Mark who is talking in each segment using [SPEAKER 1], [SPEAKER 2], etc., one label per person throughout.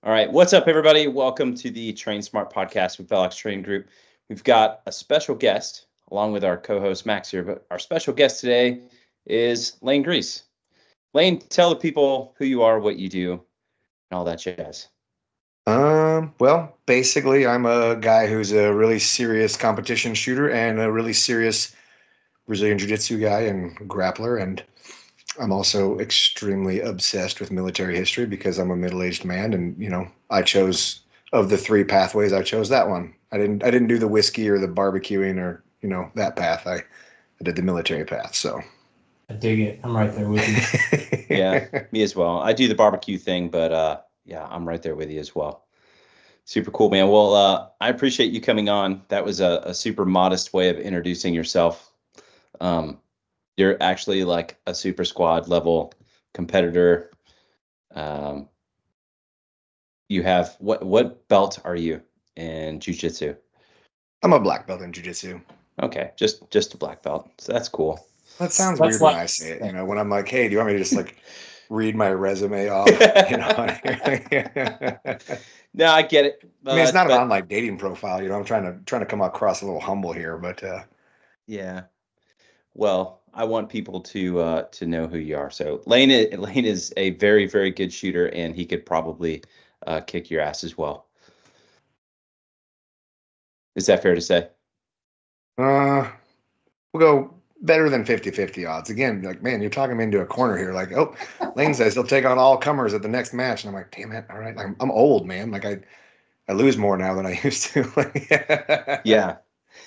[SPEAKER 1] All right. What's up, everybody? Welcome to the Train Smart podcast with Velox Training Group. We've got a special guest along with our co-host Max here, but our special guest today is Lane Grease. Lane, tell the people who you are, what you do, and all that jazz.
[SPEAKER 2] Well, basically, I'm a guy who's a really serious competition shooter and a really serious Brazilian Jiu-Jitsu guy and grappler. And I'm also extremely obsessed with military history because I'm a middle-aged man. And, I chose of the three pathways, I chose that one. I didn't do the whiskey or the barbecuing or, that path. I did the military path. So
[SPEAKER 3] I dig it. I'm right there with you.
[SPEAKER 1] Yeah, me as well. I do the barbecue thing, but yeah, I'm right there with you as well. Super cool, man. Well, I appreciate you coming on. That was a super modest way of introducing yourself. You're actually like a super squad level competitor. You have what belt are you in jiu-jitsu?
[SPEAKER 2] I'm a black belt in jiu-jitsu.
[SPEAKER 1] Okay, just a black belt. So that's cool.
[SPEAKER 2] That sounds
[SPEAKER 3] That's
[SPEAKER 2] weird
[SPEAKER 3] like-
[SPEAKER 2] when I say it. When I'm like, hey, do you want me to just like read my resume off?
[SPEAKER 1] No, I get it.
[SPEAKER 2] I mean, it's not an online dating profile. I'm trying to come across a little humble here, but
[SPEAKER 1] yeah. Well, I want people to know who you are. So Lane is a very, very good shooter, and he could probably kick your ass as well. Is that fair to say?
[SPEAKER 2] we'll go better than 50-50 odds. Again, like, man, you're talking me into a corner here. Like, oh, Lane says he'll take on all comers at the next match, and I'm like, damn it, all right, I'm old, man. Like I lose more now than I used to.
[SPEAKER 1] Yeah.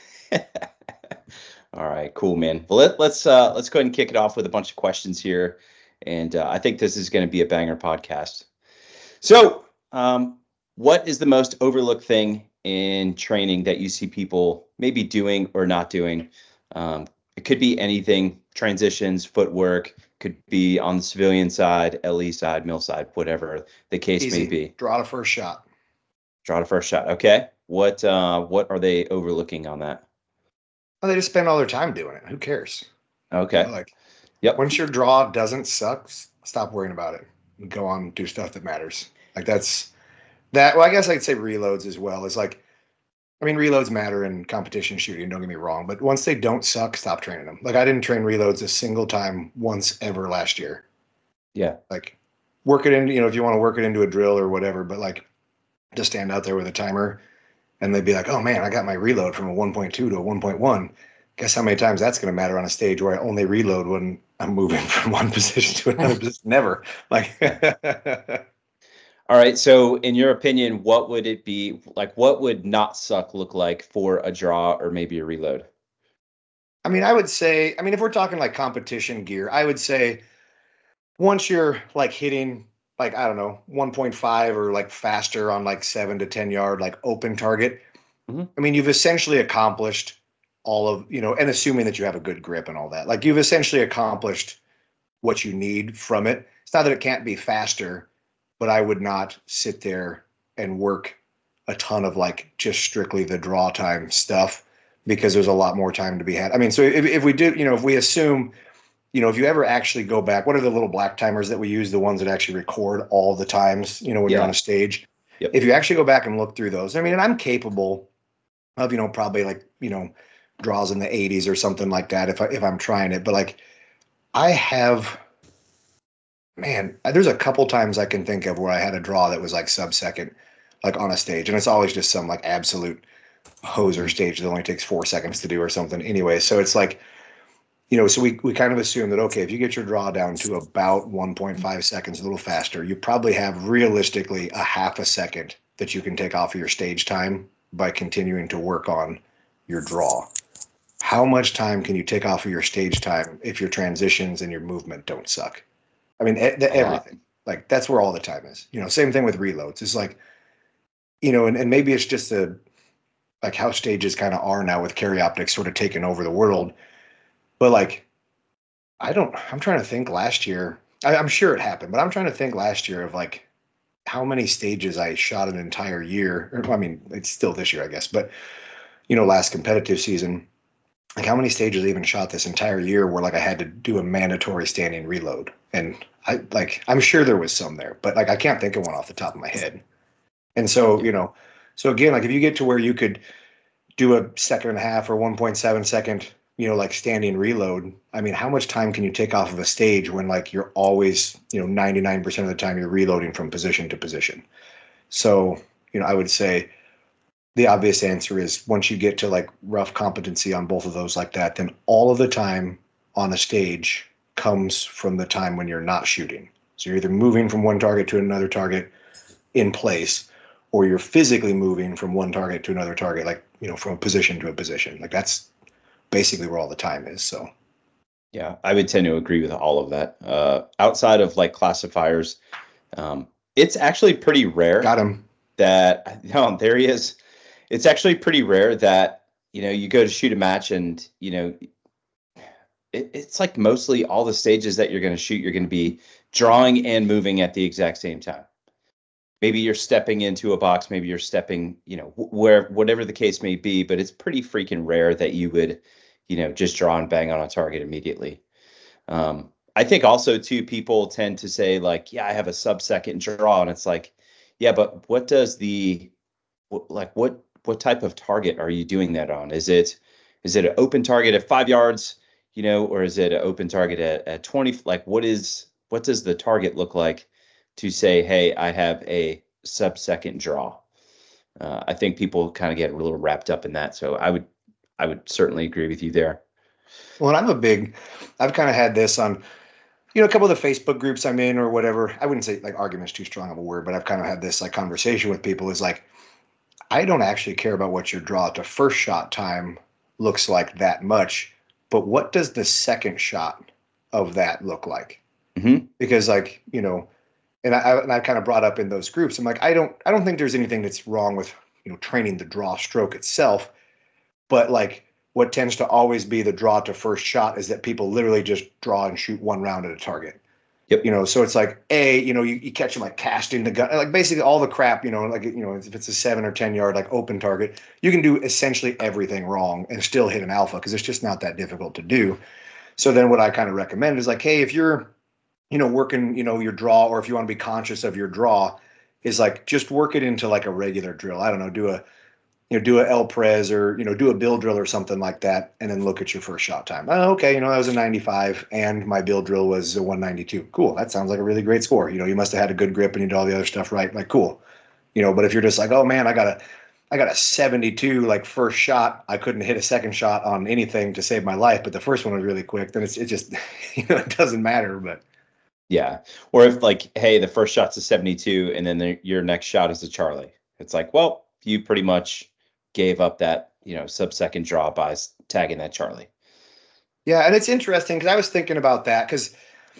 [SPEAKER 1] All right, cool, man. Well, let's go ahead and kick it off with a bunch of questions here, and I think this is going to be a banger podcast. So, what is the most overlooked thing in training that you see people maybe doing or not doing? It could be anything: transitions, footwork. Could be on the civilian side, LE side, mill side, whatever the case
[SPEAKER 2] Easy.
[SPEAKER 1] may be.
[SPEAKER 2] Draw the first shot.
[SPEAKER 1] Draw the first shot. Okay. What are they overlooking on that?
[SPEAKER 2] Well, they just spend all their time doing it. Who cares?
[SPEAKER 1] Okay.
[SPEAKER 2] Like,
[SPEAKER 1] Yep.
[SPEAKER 2] once your draw doesn't suck, stop worrying about it. Go on and do stuff that matters. Like that's that. Well, I guess I'd say reloads as well. Is like, I mean, reloads matter in competition shooting. Don't get me wrong, but once they don't suck, stop training them. Like I didn't train reloads a single time once ever last year.
[SPEAKER 1] Yeah.
[SPEAKER 2] Like work it in. If you want to work it into a drill or whatever, but like just stand out there with a timer, and they'd be like, "Oh man, I got my reload from a 1.2 to a 1.1." Guess how many times that's going to matter on a stage where I only reload when I'm moving from one position to another position? Never. Like,
[SPEAKER 1] All right. So, in your opinion, what would it be like? What would not suck look like for a draw or maybe a reload?
[SPEAKER 2] I mean, I would say, if we're talking like competition gear, I would say once you're like hitting like, I don't know, 1.5 or like faster on like 7 to 10 yard, like open target.
[SPEAKER 1] Mhm.
[SPEAKER 2] I mean, you've essentially accomplished all of, and assuming that you have a good grip and all that, like you've essentially accomplished what you need from it. It's not that it can't be faster, but I would not sit there and work a ton of like just strictly the draw time stuff because there's a lot more time to be had. I mean, so if we do, if we assume, if you ever actually go back, what are the little black timers that we use? The ones that actually record all the times, when you're
[SPEAKER 1] Yeah.
[SPEAKER 2] on a stage.
[SPEAKER 1] Yep.
[SPEAKER 2] If you actually go back and look through those, I mean, and I'm capable of, probably like, draws in the 80s or something like that if I'm trying it. But like I have, man, there's a couple times I can think of where I had a draw that was like sub-second, like on a stage, and it's always just some like absolute hoser stage that only takes 4 seconds to do or something. Anyway, so it's like, so we kind of assume that, okay, if you get your draw down to about 1.5 seconds, a little faster, you probably have realistically a half a second that you can take off of your stage time by continuing to work on your draw. How much time can you take off of your stage time if your transitions and your movement don't suck? I mean, everything. Like that's where all the time is. Same thing with reloads. It's like, and maybe it's just like how stages kind of are now with carry optics sort of taking over the world. But like, I'm trying to think last year, I'm sure it happened, but I'm trying to think last year of like how many stages I shot an entire year. Or, I mean, it's still this year, I guess, but last competitive season, like how many stages I even shot this entire year where like I had to do a mandatory standing reload. And I'm sure there was some there, but like I can't think of one off the top of my head. And so, so again, like if you get to where you could do a second and a half or 1.7 second, like standing reload, I mean, how much time can you take off of a stage when like you're always, 99% of the time you're reloading from position to position? So, I would say the obvious answer is once you get to like rough competency on both of those like that, then all of the time on a stage comes from the time when you're not shooting. So you're either moving from one target to another target in place, or you're physically moving from one target to another target, like, from a position to a position. Like that's basically where all the time is. So
[SPEAKER 1] yeah, I would tend to agree with all of that. Outside of like classifiers, it's actually pretty rare.
[SPEAKER 2] Got him.
[SPEAKER 1] That there he is. It's actually pretty rare that you go to shoot a match and it's like mostly all the stages that you're going to shoot, you're going to be drawing and moving at the exact same time. Maybe you're stepping into a box, maybe you're stepping, whatever the case may be, but it's pretty freaking rare that you would, just draw and bang on a target immediately. I think also too, people tend to say like, yeah, I have a sub-second draw, and it's like, yeah, but what type of target are you doing that on? Is it an open target at 5 yards, or is it an open target at 20? Like, what does the target look like to say, hey, I have a sub-second draw? I think people kind of get a little wrapped up in that. So I would certainly agree with you there.
[SPEAKER 2] Well, and I've kind of had this on, a couple of the Facebook groups I'm in or whatever. I wouldn't say like argument's too strong of a word, but I've kind of had this like conversation with people is like, I don't actually care about what your draw to first shot time looks like that much, but what does the second shot of that look like?
[SPEAKER 1] Mm-hmm.
[SPEAKER 2] Because like, and I kind of brought up in those groups, I'm like, I don't think there's anything that's wrong with, training the draw stroke itself, but like what tends to always be the draw to first shot is that people literally just draw and shoot one round at a target.
[SPEAKER 1] Yep.
[SPEAKER 2] So it's like, you catch them like casting the gun, like basically all the crap, like, if it's a 7 or 10 yard, like open target, you can do essentially everything wrong and still hit an alpha because it's just not that difficult to do. So then what I kind of recommend is like, hey, if you're, working, your draw, or if you want to be conscious of your draw, is like, just work it into like a regular drill. I don't know, do a El Pres or, do a bill drill or something like that, and then look at your first shot time. Oh, okay, that was a 95 and my bill drill was a 192. Cool. That sounds like a really great score. You must have had a good grip and you did all the other stuff right. Like, cool. But if you're just like, oh man, I got a 72 like first shot, I couldn't hit a second shot on anything to save my life, but the first one was really quick, then it just it doesn't matter. But
[SPEAKER 1] yeah. Or if like, hey, the first shot's a 72 and then your next shot is a Charlie. It's like, well, you pretty much gave up that, sub-second draw by tagging that Charlie.
[SPEAKER 2] Yeah. And it's interesting because I was thinking about that because,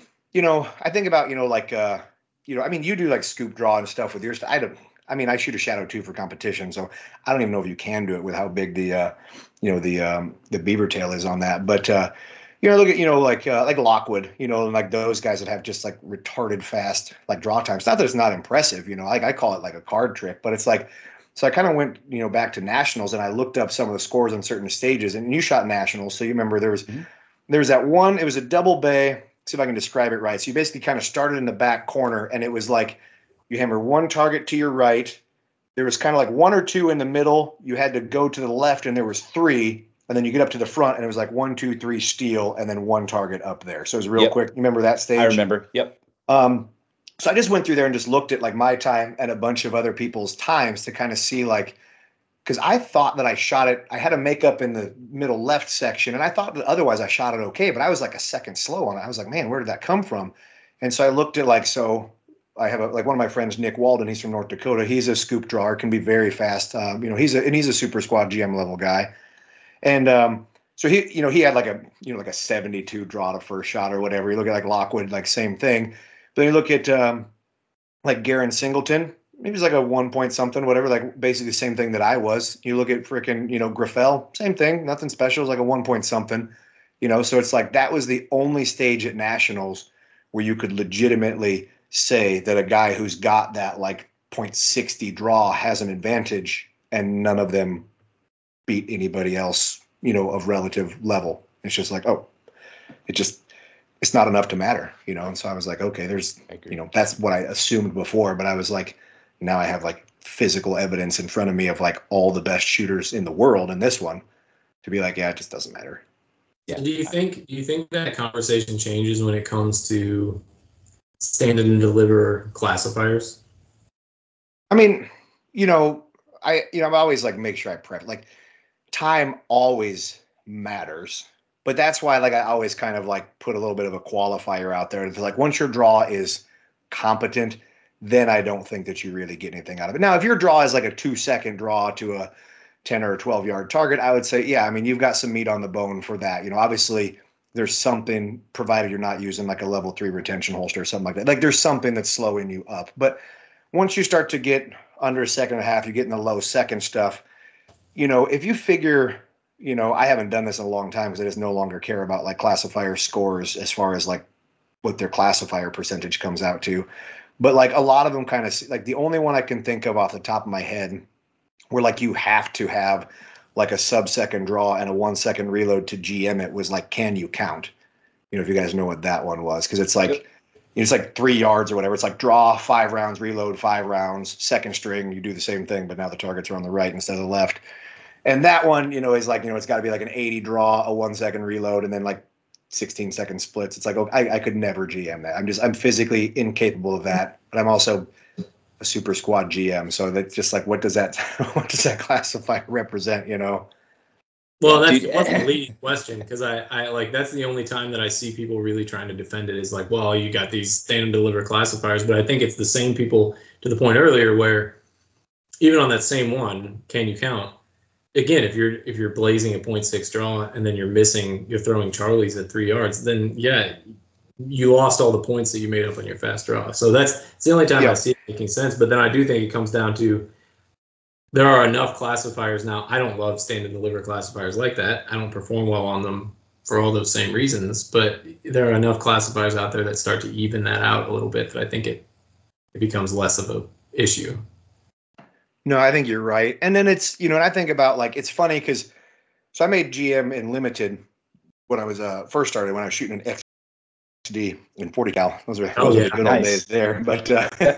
[SPEAKER 2] I think about, like, I mean, you do like scoop draw and stuff with your stuff. I shoot a Shadow 2 for competition, so I don't even know if you can do it with how big the beaver tail is on that. But, look at, like Lockwood, and like those guys that have just like retarded fast, like draw times. Not that it's not impressive, like I call it like a card trick, but it's like, so I kind of went, back to nationals and I looked up some of the scores on certain stages, and you shot nationals. So you remember there was that one, it was a double bay. See if I can describe it right. So you basically kind of started in the back corner, and it was like you hammer one target to your right. There was kind of like one or two in the middle. You had to go to the left, and there was three. And then you get up to the front, and it was like 1, 2, 3 steel, and then one target up there. So it was real quick. You remember that stage?
[SPEAKER 1] I remember. Yep.
[SPEAKER 2] So I just went through there and just looked at like my time and a bunch of other people's times to kind of see like, because I thought that I shot it. I had a makeup in the middle left section, and I thought that otherwise I shot it okay, but I was like a second slow on it. I was like, man, where did that come from? And so I looked at like, so I have like one of my friends, Nick Walden. He's from North Dakota. He's a scoop drawer, can be very fast. He's a super squad GM level guy. And so he had like a 72 draw to first shot or whatever. You look at like Lockwood, like same thing. But then you look at like Garen Singleton, he was like a 1 point something, whatever, like basically the same thing that I was. You look at freaking, Graffel, same thing, nothing special, it's like a 1 point something, so it's like that was the only stage at nationals where you could legitimately say that a guy who's got that like 0.60 draw has an advantage, and none of them beat anybody else, of relative level. It's just like, oh, it's not enough to matter, and so I was like, okay, that's what I assumed before, but I was like, now I have like physical evidence in front of me of like all the best shooters in the world in this one to be like, yeah, it just doesn't matter.
[SPEAKER 1] Yeah.
[SPEAKER 3] Do you think that conversation changes when it comes to stand and deliver classifiers?
[SPEAKER 2] I mean, I'm always like, make sure I prep. Like, time always matters, but that's why like I always kind of like put a little bit of a qualifier out there. It's like once your draw is competent, then I don't think that you really get anything out of it. Now, if your draw is like a 2-second draw to a 10 or 12-yard target, I would say, yeah, I mean, you've got some meat on the bone for that. Obviously there's something, provided you're not using like a level 3 retention holster or something like that. Like there's something that's slowing you up. But once you start to get under a second and a half, you get in the low second stuff. If you figure, I haven't done this in a long time because I just no longer care about like classifier scores as far as like what their classifier percentage comes out to. But like a lot of them kind of like the only one I can think of off the top of my head where like you have to have like a sub-second draw and a 1-second reload to GM it was like, can you count? If you guys know what that one was, because it's like, it's like 3 yards or whatever. It's like draw 5 rounds, reload 5 rounds, second string, you do the same thing, but now the targets are on the right instead of the left. And that one, is like, it's got to be like an 80 draw, a 1-second reload, and then like 16-second splits. It's like, okay, I could never GM that. I'm physically incapable of that, but I'm also a super squad GM. So that's just like, what does that classify represent?
[SPEAKER 3] Well,
[SPEAKER 1] Yeah,
[SPEAKER 3] that's
[SPEAKER 1] dude.
[SPEAKER 3] the leading question, because I like that's the only time that I see people really trying to defend it is like, well, you got these stand and deliver classifiers, but I think it's the same people to the point earlier where even on that same one, can you count? Again, if you're blazing a 0.6 draw and then you're throwing Charlies at 3 yards, then yeah, you lost all the points that you made up on your fast draw. So it's the only time I see it making sense. But then I do think it comes down to there are enough classifiers now. I don't love stand and deliver classifiers like that. I don't perform well on them for all those same reasons. But there are enough classifiers out there that start to even that out a little bit that I think it becomes less of a issue.
[SPEAKER 2] No, I think you're right. And then it's, and I think about like, it's funny because, so I made GM in limited when I was first started, when I was shooting an XD in 40 cal. Those were the good old days there. But,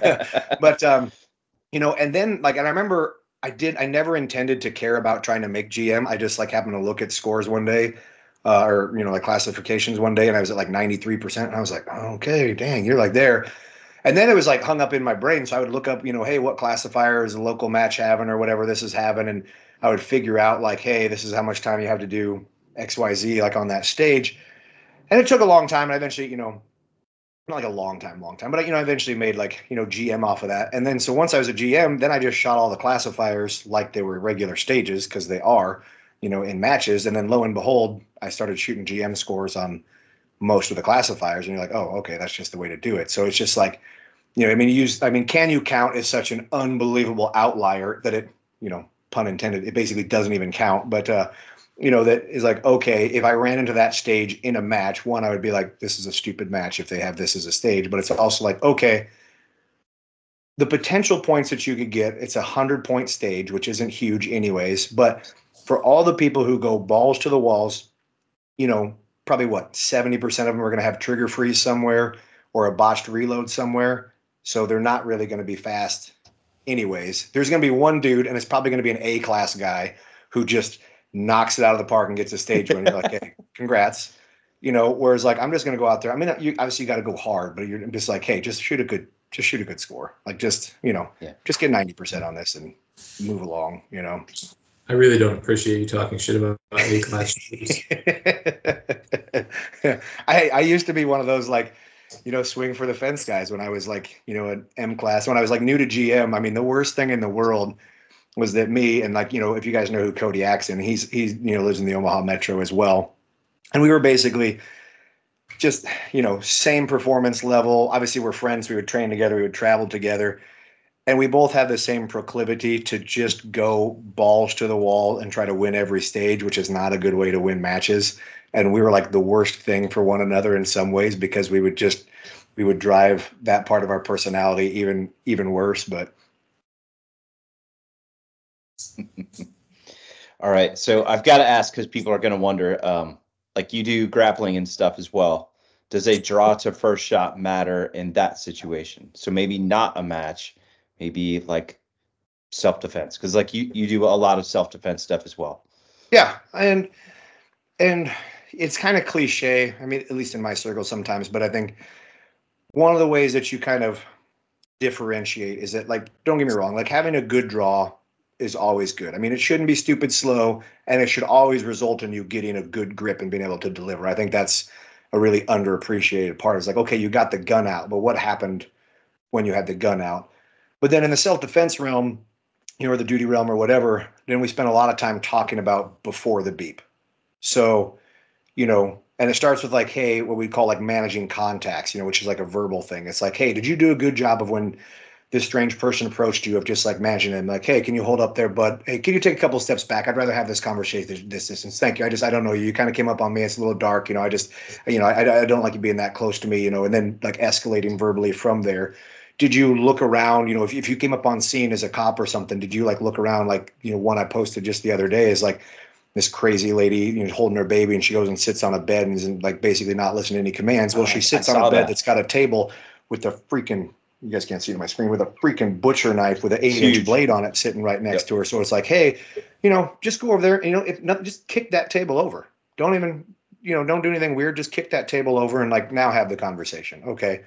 [SPEAKER 2] and then like, and I remember I never intended to care about trying to make GM. I just like happened to look at scores one day or, like classifications one day, and I was at like 93%. And I was like, oh, okay, dang, you're like there. And then it was like hung up in my brain. So I would look up, hey, what classifier is a local match having or whatever this is having. And I would figure out like, hey, this is how much time you have to do XYZ like on that stage. And it took a long time. And I eventually, not like a long time, but I eventually made like, GM off of that. And then, so once I was a GM, then I just shot all the classifiers like they were regular stages, because they are, in matches. And then lo and behold, I started shooting GM scores on most of the classifiers, and you're like, oh, okay, that's just the way to do it. So it's just like, can you count is such an unbelievable outlier that it, pun intended, it basically doesn't even count. But, that is like, okay, if I ran into that stage in a match, one, I would be like, this is a stupid match if they have this as a stage. But it's also like, okay, the potential points that you could get, it's a 100-point stage, which isn't huge anyways. But for all the people who go balls to the walls, probably 70% of them are going to have trigger freeze somewhere or a botched reload somewhere. So they're not really going to be fast anyways. There's going to be one dude, and it's probably going to be an A-class guy who just knocks it out of the park and gets a stage win. You're like, hey, congrats. Whereas like, I'm just going to go out there. I mean, obviously you got to go hard, but you're just like, hey, just shoot a good score. Like just get 90% on this and move along,
[SPEAKER 3] I really don't appreciate you talking shit about A-class shooters.
[SPEAKER 2] I used to be one of those like, swing for the fence guys when I was like, an M class. When I was like new to GM, I mean, the worst thing in the world was that me and like, if you guys know who Cody Axon, he's lives in the Omaha Metro as well. And we were basically just, same performance level. Obviously we're friends. We would train together. We would travel together. And we both have the same proclivity to just go balls to the wall and try to win every stage, which is not a good way to win matches. And we were like the worst thing for one another in some ways, because we would drive that part of our personality even worse. But
[SPEAKER 1] all right. So I've got to ask, because people are going to wonder, like you do grappling and stuff as well. Does a draw to first shot matter in that situation? So maybe not a match, maybe like self-defense? Because like you do a lot of self-defense stuff as well.
[SPEAKER 2] Yeah, and it's kind of cliche. I mean, at least in my circle sometimes, but I think one of the ways that you kind of differentiate is that, like, don't get me wrong, like having a good draw is always good. I mean, it shouldn't be stupid slow, and it should always result in you getting a good grip and being able to deliver. I think that's a really underappreciated part. It's like, okay, you got the gun out, but what happened when you had the gun out? But then in the self-defense realm, or the duty realm or whatever, then we spend a lot of time talking about before the beep. So, and it starts with like, hey, what we call like managing contacts, which is like a verbal thing. It's like, hey, did you do a good job of when this strange person approached you, of just like managing them, like, hey, can you hold up there, bud? Hey, can you take a couple steps back? I'd rather have this conversation this distance. Thank you. I don't know you. You kind of came up on me. It's a little dark. I don't like you being that close to me, and then like escalating verbally from there. Did you look around, if you came up on scene as a cop or something, did you like look around? Like, one I posted just the other day is like this crazy lady, holding her baby, and she goes and sits on a bed and is like basically not listening to any commands. Well, she sits on a bed that's got a table with a freaking, you guys can't see it on my screen, with a freaking butcher knife with an 8-inch blade on it sitting right next to her. So it's like, hey, just go over there and, if not, just kick that table over. Don't even, don't do anything weird. Just kick that table over and like now have the conversation. Okay.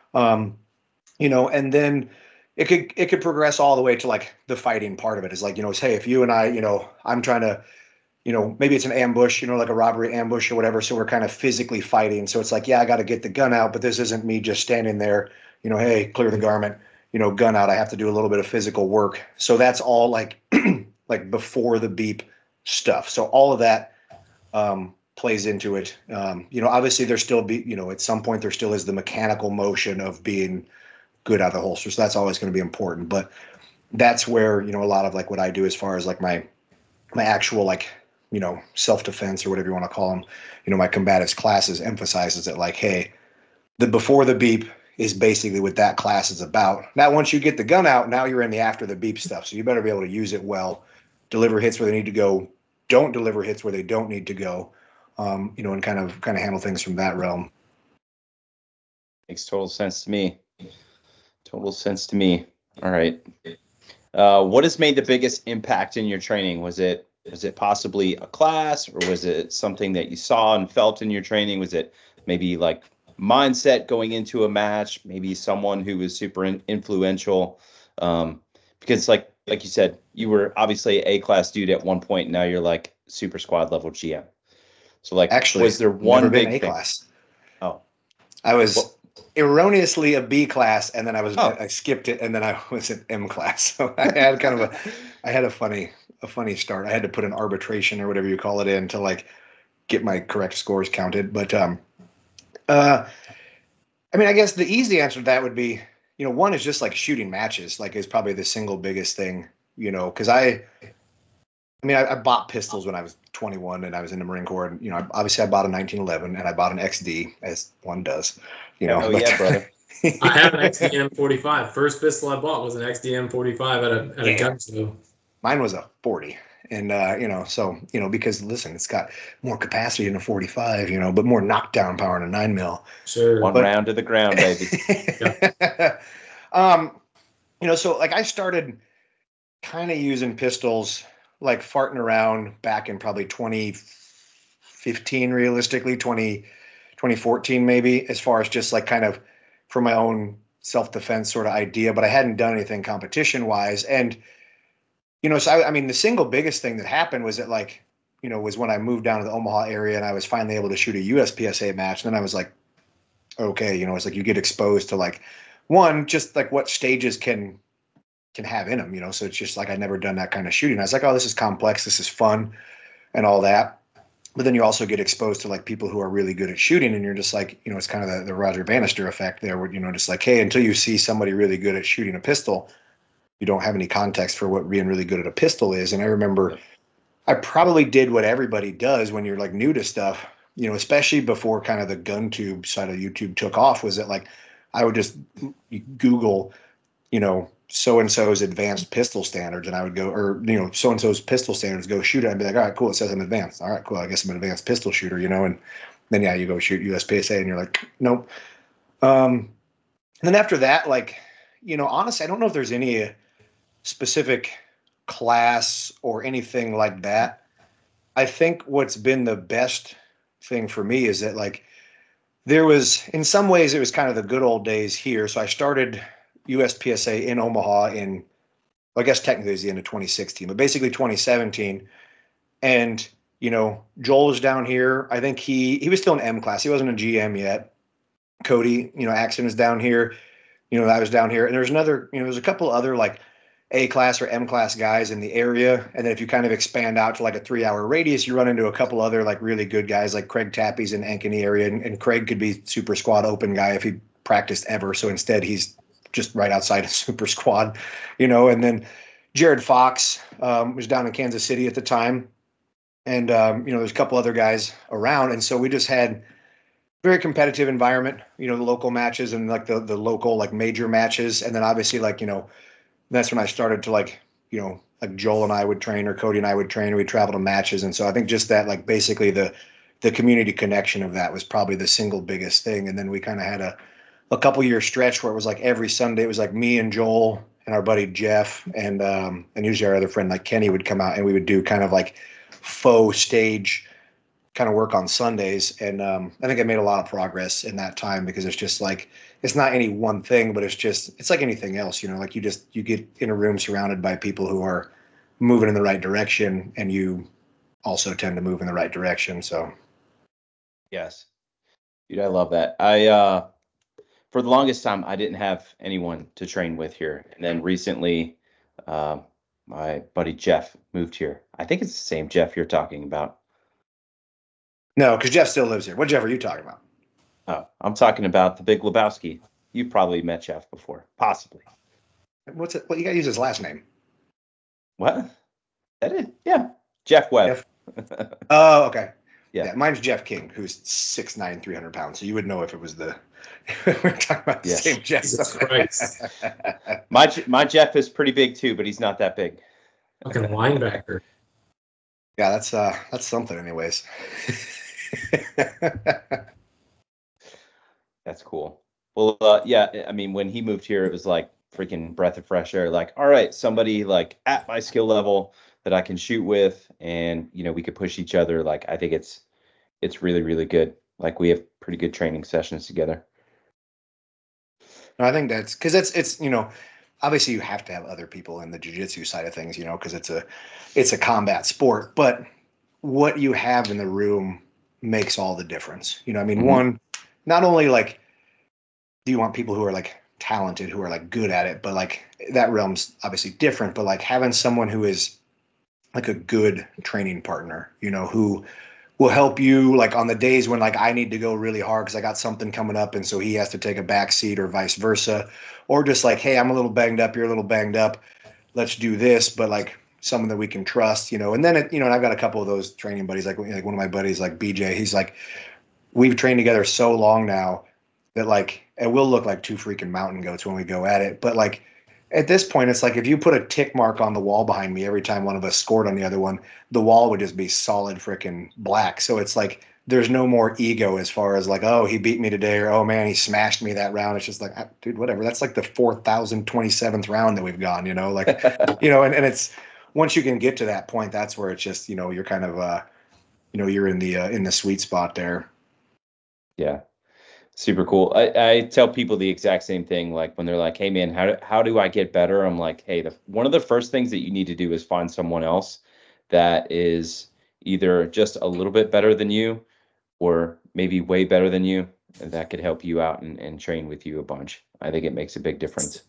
[SPEAKER 2] And then it could progress all the way to like the fighting part of it is like, it's, hey, if you and I, I'm trying to, maybe it's an ambush, like a robbery ambush or whatever. So we're kind of physically fighting. So it's like, yeah, I got to get the gun out, but this isn't me just standing there, hey, clear the garment, gun out. I have to do a little bit of physical work. So that's all like, like before the beep stuff. So all of that plays into it. Obviously there's still at some point there still is the mechanical motion of being good out of the holster. So that's always going to be important, but that's where, a lot of like what I do as far as like my actual, like, self-defense or whatever you want to call them, my combatives classes emphasizes that like, hey, the before the beep is basically what that class is about. Now, once you get the gun out, now you're in the after the beep stuff. So you better be able to use it well, deliver hits where they need to go, don't deliver hits where they don't need to go, and kind of handle things from that realm.
[SPEAKER 1] Makes total sense to me. Total sense to me. All right. What has made the biggest impact in your training? Was it possibly a class, or was it something that you saw and felt in your training? Was it maybe like mindset going into a match? Maybe someone who was super influential? Because like you said, you were obviously an A-class dude at one point. Now you're like super squad level GM. So like,
[SPEAKER 2] actually,
[SPEAKER 1] was there one big
[SPEAKER 2] A-class?
[SPEAKER 1] Oh,
[SPEAKER 2] I was erroneously a B class, and then I skipped it, and then I was an M class. So I had a funny start. I had to put an arbitration or whatever you call it in to like get my correct scores counted. But I mean, I guess the easy answer to that would be, one is just like shooting matches, like is probably the single biggest thing, because I bought pistols when I was 21 and I was in the Marine Corps, and obviously I bought a 1911 and I bought an XD, as one does.
[SPEAKER 1] Oh yeah, brother.
[SPEAKER 3] I have an XDM 45. First pistol I bought was an XDM 45 at a gun show.
[SPEAKER 2] Mine was a 40, and because listen, it's got more capacity than a 45, but more knockdown power than a 9mm.
[SPEAKER 3] Sure.
[SPEAKER 1] One round to the ground, baby.
[SPEAKER 2] So like I started kind of using pistols, like farting around back in probably 2015, realistically 2014 maybe, as far as just like kind of for my own self-defense sort of idea, but I hadn't done anything competition wise. And so I mean the single biggest thing that happened was that like was when I moved down to the Omaha area and I was finally able to shoot a USPSA match. And then I was like, okay, it's like you get exposed to like one, just like what stages can have in them, so it's just like I'd never done that kind of shooting. I was like, oh, this is complex, this is fun and all that. But then you also get exposed to like people who are really good at shooting, and you're just like, it's kind of the Roger Bannister effect there, where just like, hey, until you see somebody really good at shooting a pistol, you don't have any context for what being really good at a pistol is. And I remember I probably did what everybody does when you're like new to stuff, especially before kind of the gun tube side of YouTube took off, was that like I would just Google, so-and-so's advanced pistol standards, and I would go, or, so-and-so's pistol standards, go shoot it. I'd be like, all right, cool. It says I'm advanced. All right, cool. I guess I'm an advanced pistol shooter, and then, yeah, you go shoot USPSA and you're like, nope. And then after that, like, honestly, I don't know if there's any specific class or anything like that. I think what's been the best thing for me is that like there was, in some ways, it was kind of the good old days here. So I started USPSA in Omaha in, well, I guess technically it was the end of 2016, but basically 2017. And, Joel was down here. I think he was still in M class. He wasn't a GM yet. Cody, Axon is down here. I was down here. And there's another, there's a couple other like A class or M class guys in the area. And then if you kind of expand out to like a 3-hour radius, you run into a couple other like really good guys like Craig Tappy's in Ankeny area. And Craig could be super squad open guy if he practiced ever. So instead he's just right outside of super squad, and then Jared Fox was down in Kansas City at the time. And, there's a couple other guys around. And so we just had very competitive environment, the local matches and like the local like major matches. And then obviously like, that's when I started to like, like Joel and I would train or Cody and I would train and we'd travel to matches. And so I think just that like basically the community connection of that was probably the single biggest thing. And then we kind of had a couple year stretch where it was like every Sunday, it was like me and Joel and our buddy Jeff and usually our other friend like Kenny would come out and we would do kind of like faux stage kind of work on Sundays. And I think I made a lot of progress in that time because it's just like, it's not any one thing, but it's like anything else, like you get in a room surrounded by people who are moving in the right direction and you also tend to move in the right direction. So.
[SPEAKER 1] Yes. Dude, I love that. For the longest time, I didn't have anyone to train with here. And then recently, my buddy Jeff moved here. I think it's the same Jeff you're talking about.
[SPEAKER 2] No, because Jeff still lives here. What Jeff are you talking about?
[SPEAKER 1] Oh, I'm talking about the Big Lebowski. You've probably met Jeff before, possibly.
[SPEAKER 2] What's it? Well, you got to use his last name.
[SPEAKER 1] What? That is? Yeah, Jeff Webb.
[SPEAKER 2] Jeff? Oh, okay.
[SPEAKER 1] Yeah,
[SPEAKER 2] mine's Jeff King, who's 6'9", 300 pounds. So you would know if it was we're talking about the same Jeff.
[SPEAKER 3] Jesus Christ.
[SPEAKER 1] my Jeff is pretty big too, but he's not that big.
[SPEAKER 3] Fucking linebacker.
[SPEAKER 2] Yeah, that's something, anyways.
[SPEAKER 1] That's cool. Well, yeah, I mean, when he moved here, it was like freaking breath of fresh air. Like, all right, somebody like at my skill level that I can shoot with, and we could push each other. Like, I think it's really, really good. Like, we have pretty good training sessions together.
[SPEAKER 2] I think that's because it's obviously you have to have other people in the jiu-jitsu side of things, because it's a combat sport, but what you have in the room makes all the difference. I mean,
[SPEAKER 1] Mm-hmm.
[SPEAKER 2] One, not only like, do you want people who are like talented, who are like good at it, but like that realm's obviously different, but like having someone who is like a good training partner, who will help you like on the days when like I need to go really hard because I got something coming up and so he has to take a back seat or vice versa, or just like, hey, I'm a little banged up, you're a little banged up, let's do this, but like someone that we can trust, and then and I've got a couple of those training buddies, like one of my buddies, like BJ, he's like, we've trained together so long now that like, and we'll look like two freaking mountain goats when we go at it, but like at this point, it's like if you put a tick mark on the wall behind me every time one of us scored on the other one, the wall would just be solid freaking black. So it's like there's no more ego as far as like, oh, he beat me today, or oh man, he smashed me that round. It's just like, dude, whatever. That's like the 4,027th round that we've gone, like, and it's once you can get to that point, that's where it's just, you're kind of, you're in the sweet spot there.
[SPEAKER 1] Yeah. Super cool. I tell people the exact same thing. Like when they're like, hey man, how do I get better? I'm like, hey, one of the first things that you need to do is find someone else that is either just a little bit better than you or maybe way better than you, and that could help you out and train with you a bunch. I think it makes a big difference.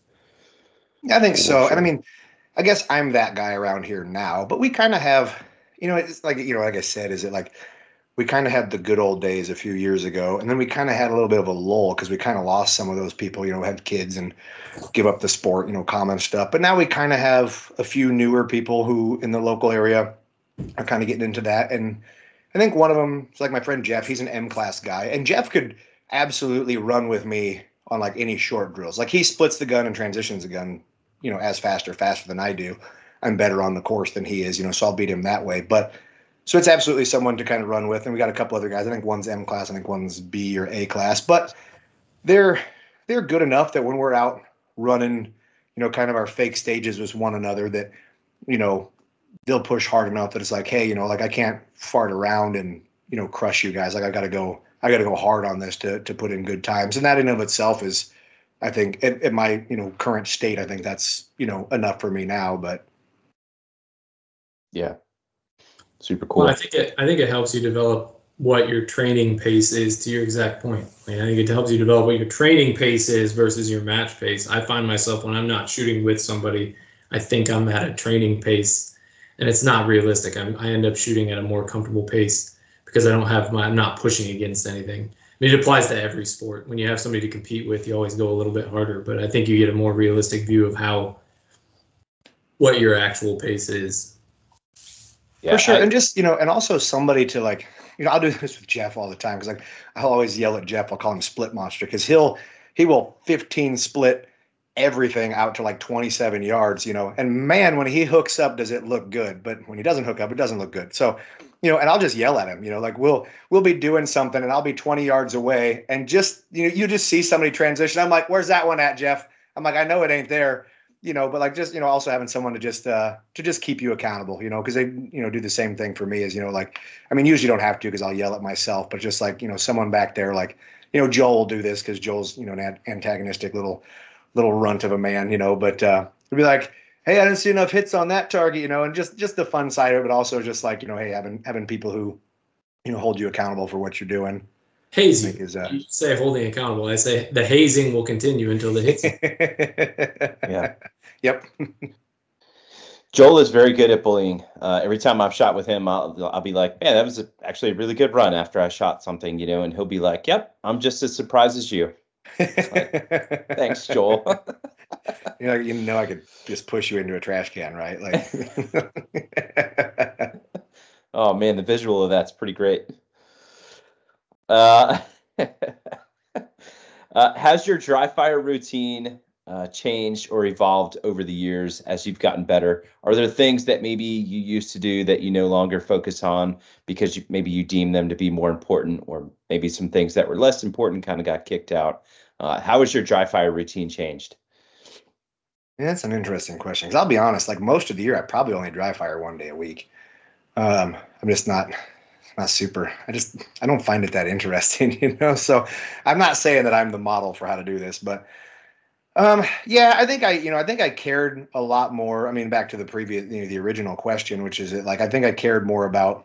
[SPEAKER 2] I think so. Sure. And I mean, I guess I'm that guy around here now, but we kind of have, it's like, like I said, is it like, we kind of had the good old days a few years ago, and then we kind of had a little bit of a lull because we kind of lost some of those people, had kids and give up the sport, common stuff. But now we kind of have a few newer people who in the local area are kind of getting into that. And I think one of them is like my friend Jeff. He's an M class guy, and Jeff could absolutely run with me on like any short drills. Like he splits the gun and transitions the gun, as faster than I do. I'm better on the course than he is, so I'll beat him that way. But so it's absolutely someone to kind of run with. And we got a couple other guys. I think one's M class. I think one's B or A class. But they're good enough that when we're out running, kind of our fake stages with one another that, they'll push hard enough that it's like, hey, like I can't fart around and, crush you guys. Like I got to go hard on this to put in good times. And that in of itself is, I think at my, current state, I think that's, enough for me now, but.
[SPEAKER 1] Yeah. Super cool.
[SPEAKER 3] Well, I think it helps you develop what your training pace is, to your exact point. I think it helps you develop what your training pace is versus your match pace. I find myself when I'm not shooting with somebody, I think I'm at a training pace, and it's not realistic. I end up shooting at a more comfortable pace because I'm not pushing against anything. I mean, it applies to every sport. When you have somebody to compete with, you always go a little bit harder, but I think you get a more realistic view of what your actual pace is.
[SPEAKER 2] Yeah, for sure. And just, and also somebody to like, I'll do this with Jeff all the time because like I'll always yell at Jeff. I'll call him Split Monster because he will 15 split everything out to like 27 yards, and man, when he hooks up, does it look good? But when he doesn't hook up, it doesn't look good. So, and I'll just yell at him, like we'll be doing something and I'll be 20 yards away and just, you just see somebody transition. I'm like, where's that one at, Jeff? I'm like, I know it ain't there. But like just, also having someone to just keep you accountable, because they, do the same thing for me as, like, I mean, usually don't have to because I'll yell at myself, but just like, someone back there, like, Joel will do this because Joel's, an antagonistic little runt of a man, but it'd be like, hey, I didn't see enough hits on that target, and just the fun side of it, but also just like, hey, having people who, hold you accountable for what you're doing.
[SPEAKER 3] Hazing. You say holding accountable. I say the hazing will continue until the hits.
[SPEAKER 1] Yeah.
[SPEAKER 2] Yep.
[SPEAKER 1] Joel is very good at bullying. Every time I've shot with him, I'll be like, man, that was actually a really good run after I shot something, and he'll be like, yep, I'm just as surprised as you. Like, thanks, Joel.
[SPEAKER 2] I could just push you into a trash can, right? Like,
[SPEAKER 1] oh man, the visual of that's pretty great. Has your dry fire routine changed or evolved over the years as you've gotten better? Are there things that maybe you used to do that you no longer focus on because maybe you deem them to be more important, or maybe some things that were less important kind of got kicked out? How has your dry fire routine changed?
[SPEAKER 2] Yeah, that's an interesting question. Because I'll be honest, like most of the year, I probably only dry fire one day a week. I'm just not super. I don't find it that interesting, So I'm not saying that I'm the model for how to do this, but yeah, I think I cared a lot more. I mean, back to the previous, the original question, which is like, I think I cared more about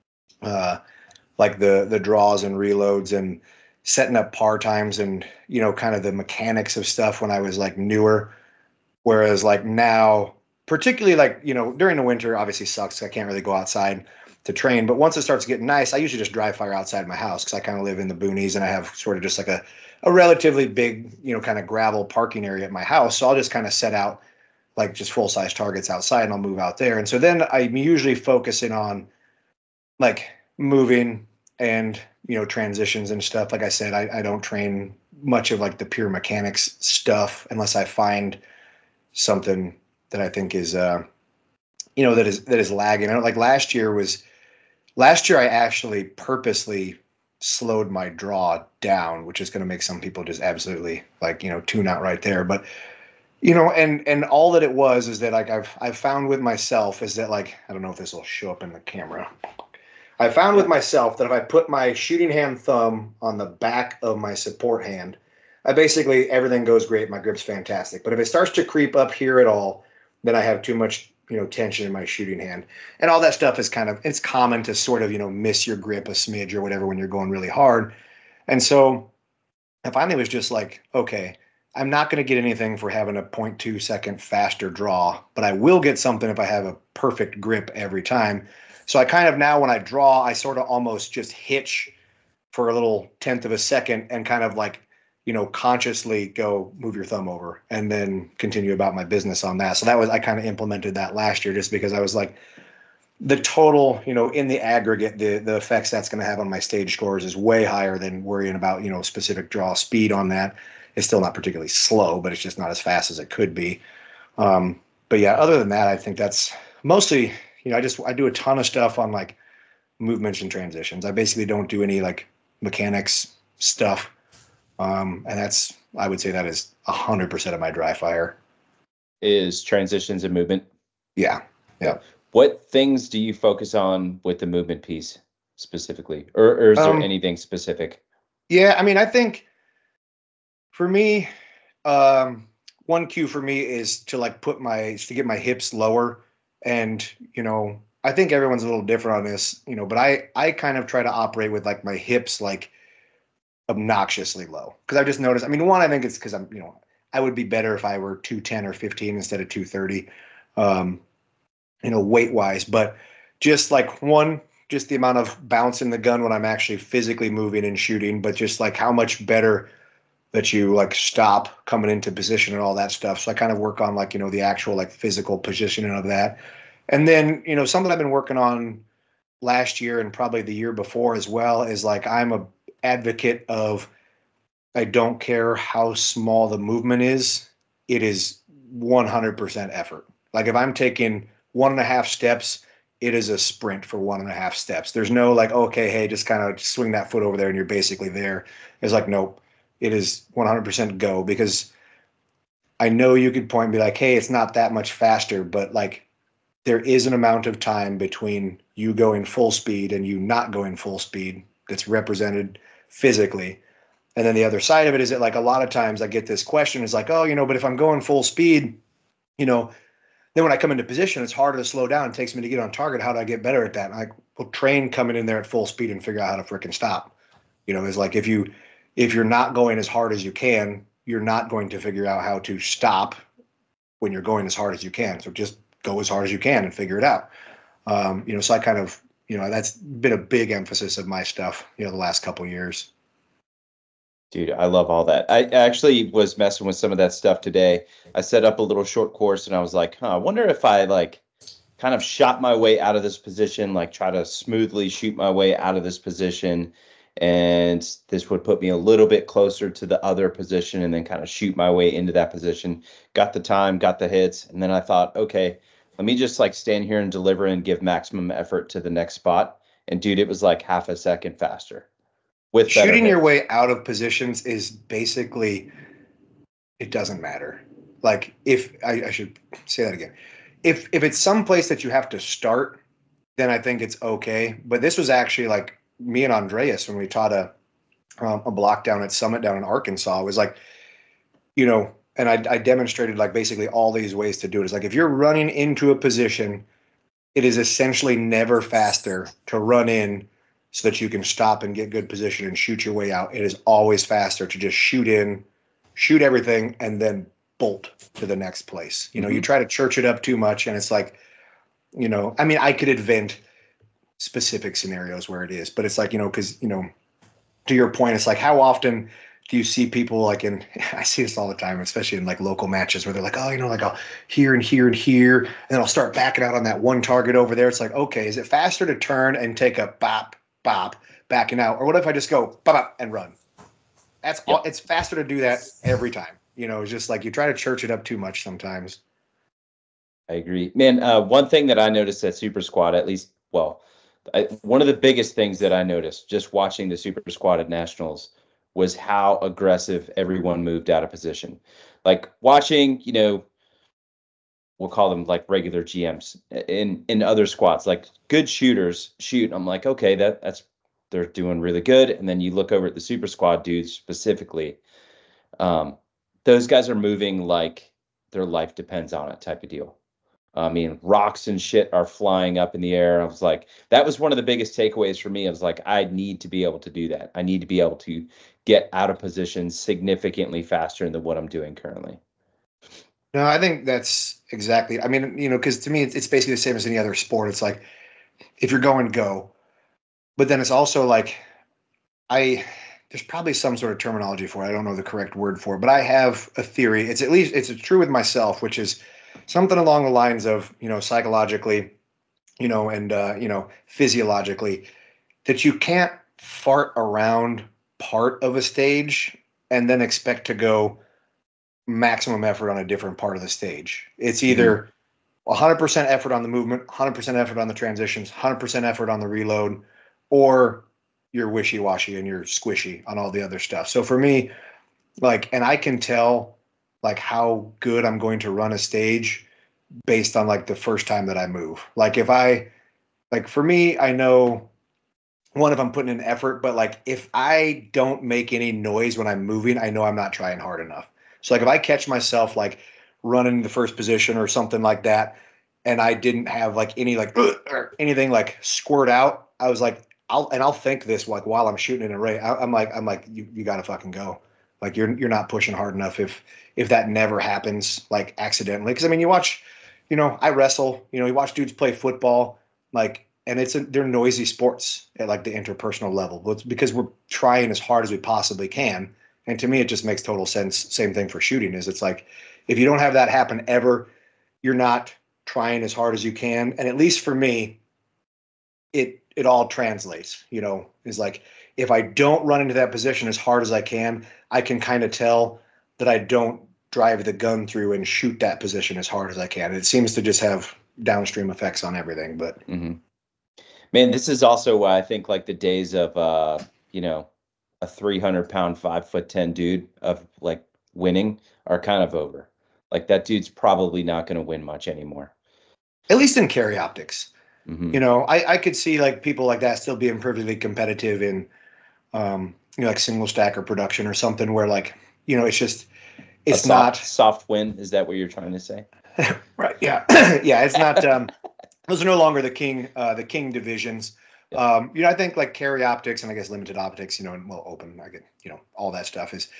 [SPEAKER 2] like the draws and reloads and setting up par times and, kind of the mechanics of stuff when I was like newer. Whereas like now, particularly like, during the winter, obviously sucks. I can't really go outside to train, but once it starts getting nice, I usually just dry fire outside my house because I kind of live in the boonies and I have sort of just like a relatively big, kind of gravel parking area at my house. So I'll just kind of set out like just full size targets outside and I'll move out there. And so then I'm usually focusing on like moving and, transitions and stuff. Like I said, I don't train much of like the pure mechanics stuff unless I find something that I think is, that is lagging. I don't, like last year I actually purposely slowed my draw down, which is going to make some people just absolutely like, tune out right there. But, and all that it was is that like I've found with myself is that like, I don't know if this will show up in the camera. I found with myself that if I put my shooting hand thumb on the back of my support hand, everything goes great. My grip's fantastic. But if it starts to creep up here at all, then I have too much, tension in my shooting hand. And all that stuff is it's common to sort of, miss your grip a smidge or whatever when you're going really hard. And so I finally was just like, okay, I'm not going to get anything for having a 0.2 second faster draw, but I will get something if I have a perfect grip every time. So I kind of now when I draw, I sort of almost just hitch for a little 1/10 of a second and kind of like, consciously go move your thumb over and then continue about my business on that. So I kind of implemented that last year just because I was like, the total, in the aggregate, the effects that's going to have on my stage scores is way higher than worrying about, specific draw speed on that. It's still not particularly slow, but it's just not as fast as it could be. But yeah, other than that, I think that's mostly, I do a ton of stuff on like movements and transitions. I basically don't do any like mechanics stuff. And that's I would say that is 100% of my dry fire.
[SPEAKER 1] Is transitions and movement.
[SPEAKER 2] Yeah. Yeah.
[SPEAKER 1] What things do you focus on with the movement piece specifically, or is there anything specific?
[SPEAKER 2] Yeah, I mean, I think for me, one cue for me is to like to get my hips lower, and I think everyone's a little different on this, but I kind of try to operate with like my hips like obnoxiously low, because I've just noticed. I mean, one, I think it's because I'm I would be better if I were 210 or 15 instead of 230, weight wise, but just like one, just the amount of bounce in the gun when I'm actually physically moving and shooting, but just like how much better that you like stop coming into position and all that stuff. So I kind of work on like, the actual like physical positioning of that. And then, something I've been working on last year and probably the year before as well is like, I'm a advocate of, I don't care how small the movement is, it is 100% effort. Like if I'm taking 1.5 steps, it is a sprint for 1.5 steps. There's no like, okay, hey, just kind of swing that foot over there and you're basically there. It's like, nope, it is 100% go, because I know you could point and be like, hey, it's not that much faster, but like there is an amount of time between you going full speed and you not going full speed that's represented physically. And then the other side of it is that like a lot of times I get this question is like, oh, but if I'm going full speed, then when I come into position, it's harder to slow down. It takes me to get on target. How do I get better at that? And will train coming in there at full speed and figure out how to freaking stop. It's like if you're not going as hard as you can, you're not going to figure out how to stop when you're going as hard as you can. So just go as hard as you can and figure it out. So I kind of, that's been a big emphasis of my stuff, the last couple of years.
[SPEAKER 1] Dude, I love all that. I actually was messing with some of that stuff today. I set up a little short course and I was like, I wonder if I like kind of shot my way out of this position, like try to smoothly shoot my way out of this position. And this would put me a little bit closer to the other position and then kind of shoot my way into that position. Got the time, got the hits. And then I thought, okay, let me just like stand here and deliver and give maximum effort to the next spot. And dude, it was like half a second faster. With
[SPEAKER 2] shooting your way out of positions is basically, it doesn't matter. Like if I should say that again, if it's some place that you have to start, then I think it's okay. But this was actually like me and Andreas when we taught a block down at Summit down in Arkansas. It was like, and I demonstrated like basically all these ways to do it. It's like if you're running into a position, it is essentially never faster to run in so that you can stop and get good position and shoot your way out. It is always faster to just shoot in, shoot everything, and then bolt to the next place. You try to church it up too much, and it's like, I mean, I could invent specific scenarios where it is, but it's like, because, to your point, it's like, how often do you see people like I see this all the time, especially in like local matches where they're like, oh, like I'll here and here and here, and then I'll start backing out on that one target over there. It's like, okay, is it faster to turn and take a bop, backing out? Or what if I just go bop and run? That's all. It's faster to do that every time. It's just like you try to church it up too much sometimes.
[SPEAKER 1] I agree, man. One thing that I noticed at Super Squad, at least, one of the biggest things that I noticed just watching the Super Squad at Nationals was how aggressive everyone moved out of position. Like watching, we'll call them like regular GMs in other squads, like good shooters shoot. I'm like, okay, that's they're doing really good. And then you look over at the Super Squad dudes specifically. Those guys are moving like their life depends on it type of deal. I mean, rocks and shit are flying up in the air. I was like, that was one of the biggest takeaways for me. I was like, I need to be able to do that. I need to be able to get out of position significantly faster than what I'm doing currently.
[SPEAKER 2] No, I think that's exactly, I mean, because to me, it's basically the same as any other sport. It's like, if you're going, go. But then it's also like, there's probably some sort of terminology for it. I don't know the correct word for it, but I have a theory. It's true with myself, which is something along the lines of, psychologically, and, physiologically, that you can't fart around part of a stage and then expect to go maximum effort on a different part of the stage. It's either 100% effort on the movement, 100% effort on the transitions, 100% effort on the reload, or you're wishy-washy and you're squishy on all the other stuff. So for me, Like, and I can tell like how good I'm going to run a stage based on like the first time that I move. Like like for me, I know one, if I'm putting in effort, but like if I don't make any noise when I'm moving, I know I'm not trying hard enough. So like if I catch myself like running the first position or something like that, and I didn't have like any like or anything like squirt out, I was like, I'll think this like while I'm shooting in a ray. I'm like you gotta fucking go. Like you're not pushing hard enough if that never happens like accidentally. Because I mean you watch, I wrestle, you watch dudes play football, like, and they're noisy sports at like the interpersonal level. But it's because we're trying as hard as we possibly can. And to me, it just makes total sense. Same thing for shooting is it's like if you don't have that happen ever, you're not trying as hard as you can. And at least for me, it all translates, is like if I don't run into that position as hard as I can kind of tell that I don't drive the gun through and shoot that position as hard as I can. It seems to just have downstream effects on everything. But
[SPEAKER 1] man, this is also why I think like the days of a 300-pound, 5'10" dude of like winning are kind of over. Like that dude's probably not going to win much anymore.
[SPEAKER 2] At least in carry optics. I could see like people like that still being perfectly competitive in, like single stacker production or something where like, it's not
[SPEAKER 1] soft win. Is that what you're trying to say?
[SPEAKER 2] Right. Yeah. Yeah. It's not, those are no longer the king divisions. Yeah. I think like carry optics and I guess limited optics, and open, I get, all that stuff is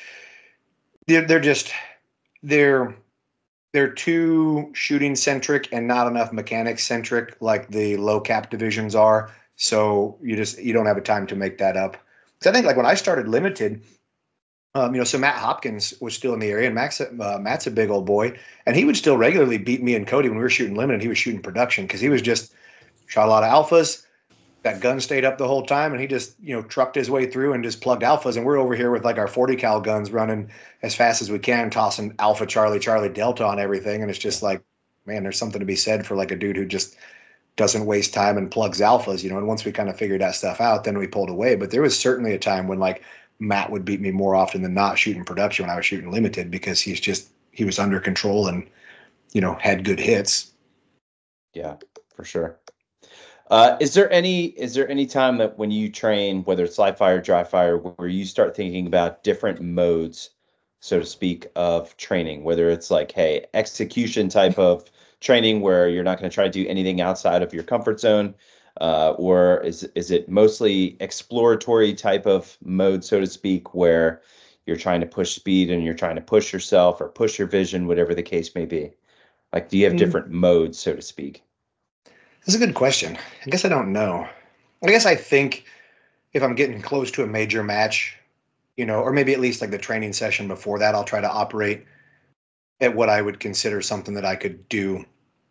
[SPEAKER 2] they're too shooting centric and not enough mechanics centric like the low cap divisions are. So you don't have a time to make that up. Because I think like when I started limited, so Matt Hopkins was still in the area, and Matt's a big old boy, and he would still regularly beat me and Cody when we were shooting limited. He was shooting production because he was just shot a lot of alphas. That gun stayed up the whole time, and he just trucked his way through and just plugged alphas. And we're over here with like our 40 cal guns running as fast as we can, tossing Alpha Charlie Delta on everything. And it's just like, man, there's something to be said for like a dude who just doesn't waste time and plugs alphas. And once we kind of figured that stuff out, then we pulled away. But there was certainly a time when like Matt would beat me more often than not shooting production when I was shooting limited because he was under control and had good hits.
[SPEAKER 1] Yeah, for sure. Is there any time that when you train, whether it's live fire, dry fire, where you start thinking about different modes, so to speak, of training, whether it's like, hey, execution type of training where you're not going to try to do anything outside of your comfort zone, or is it mostly exploratory type of mode, so to speak, where you're trying to push speed and you're trying to push yourself or push your vision, whatever the case may be? Like, do you have different modes, so to speak?
[SPEAKER 2] That's a good question. I guess I don't know. I guess I think if I'm getting close to a major match, or maybe at least like the training session before that, I'll try to operate at what I would consider something that I could do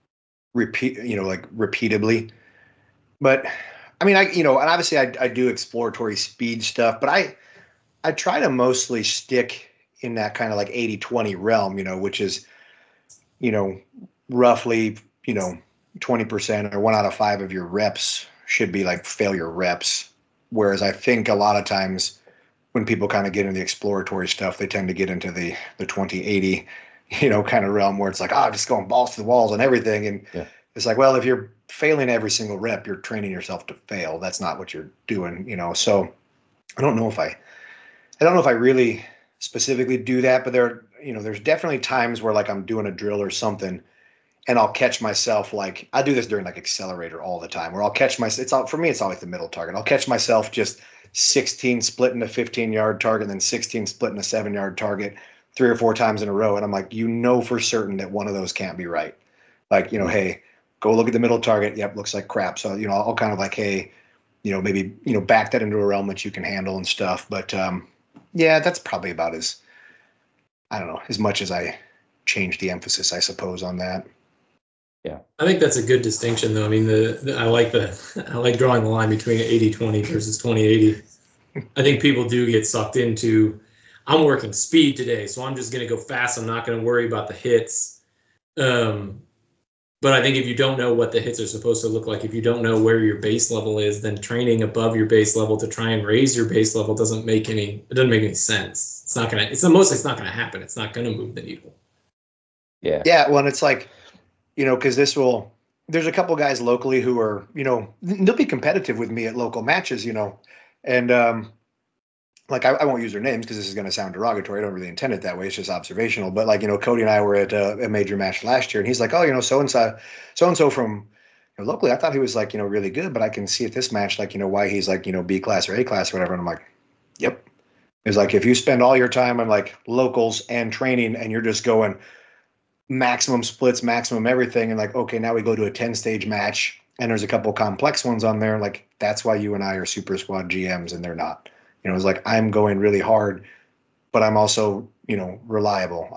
[SPEAKER 2] repeatably. But I mean, and obviously I do exploratory speed stuff, but I try to mostly stick in that kind of like 80-20 realm, which is, roughly, 20% or 1 out of 5 of your reps should be like failure reps. Whereas I think a lot of times when people kind of get into the exploratory stuff, they tend to get into the 20-80, kind of realm where it's like, just going balls to the walls and everything. And It's like, well, if you're failing every single rep, you're training yourself to fail. That's not what you're doing, So I don't know if I really specifically do that, but there's definitely times where like I'm doing a drill or something and I'll catch myself, like I do this during like accelerator all the time, where I'll catch myself. For me, it's always the middle target. I'll catch myself just 16 splitting a 15-yard target, then 16 splitting a 7-yard target 3 or 4 times in a row, and I'm like, for certain that one of those can't be right. Like, hey, go look at the middle target. Yep, looks like crap. So I'll kind of like, hey, maybe back that into a realm that you can handle and stuff. But yeah, that's probably about as much as I change the emphasis, I suppose, on that.
[SPEAKER 1] Yeah,
[SPEAKER 3] I think that's a good distinction, though. I mean, I like drawing the line between 80-20 versus 20-80. I think people do get sucked into, I'm working speed today, so I'm just going to go fast. I'm not going to worry about the hits. But I think if you don't know what the hits are supposed to look like, if you don't know where your base level is, then training above your base level to try and raise your base level doesn't make any sense. it's not gonna. It's mostly it's not gonna happen. It's not gonna move the needle.
[SPEAKER 1] Yeah.
[SPEAKER 2] Yeah. Well, and it's like, because there's a couple guys locally who are, they'll be competitive with me at local matches, and like I won't use their names because this is going to sound derogatory. I don't really intend it that way. It's just observational. But like, Cody and I were at a major match last year, and he's like, oh, so and so from locally, I thought he was like, really good, but I can see at this match, like, why he's like, B class or A class or whatever. And I'm like, yep. It's like, if you spend all your time on like locals and training and you're just going maximum splits, maximum everything, and like, okay, now we go to a 10-stage match and there's a couple complex ones on there. Like, that's why you and I are super squad GMs and they're not. It's like, I'm going really hard, but I'm also, reliable.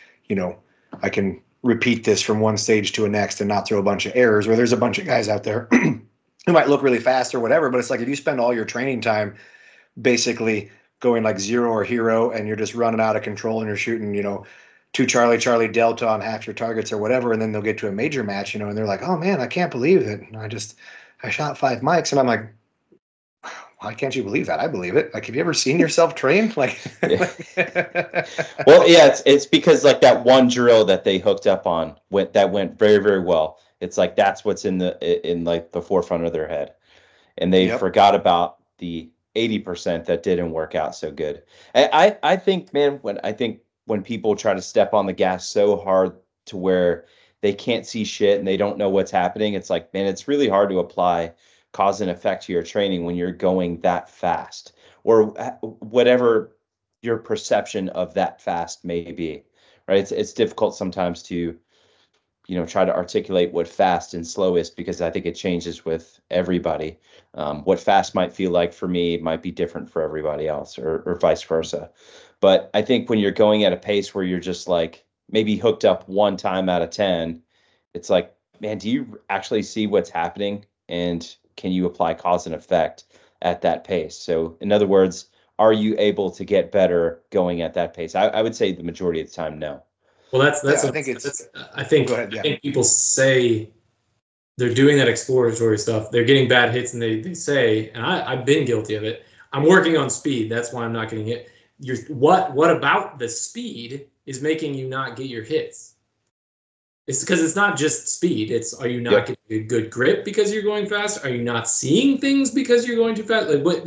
[SPEAKER 2] I can repeat this from one stage to a next and not throw a bunch of errors, where there's a bunch of guys out there who might look really fast or whatever. But it's like, if you spend all your training time basically going like zero or hero and you're just running out of control and you're shooting, 2 Charlie Delta on half your targets or whatever, and then they'll get to a major match, and they're like, oh man, I can't believe it. I shot 5 mics, and I'm like, why can't you believe that? I believe it. Like, have you ever seen yourself train? Like,
[SPEAKER 1] yeah. Well, yeah, it's because like that one drill that they hooked up on went very, very well. It's like that's what's in like the forefront of their head, and they forgot about the 80% that didn't work out so good. I think, man, when people try to step on the gas so hard to where they can't see shit and they don't know what's happening, it's like, man, it's really hard to apply cause and effect to your training when you're going that fast, or whatever your perception of that fast may be, right? It's difficult sometimes to, try to articulate what fast and slow is, because I think it changes with everybody. What fast might feel like for me might be different for everybody else, or vice versa. But I think when you're going at a pace where you're just like maybe hooked up 1 time out of 10, it's like, man, do you actually see what's happening? And can you apply cause and effect at that pace? So in other words, are you able to get better going at that pace? I would say the majority of the time, no.
[SPEAKER 3] Well, I think people say they're doing that exploratory stuff. They're getting bad hits, and they say, and I've been guilty of it, I'm working on speed. That's why I'm not getting hit. What about the speed is making you not get your hits? It's because it's not just speed. Are you not getting a good grip because you're going fast? Are you not seeing things because you're going too fast? Like,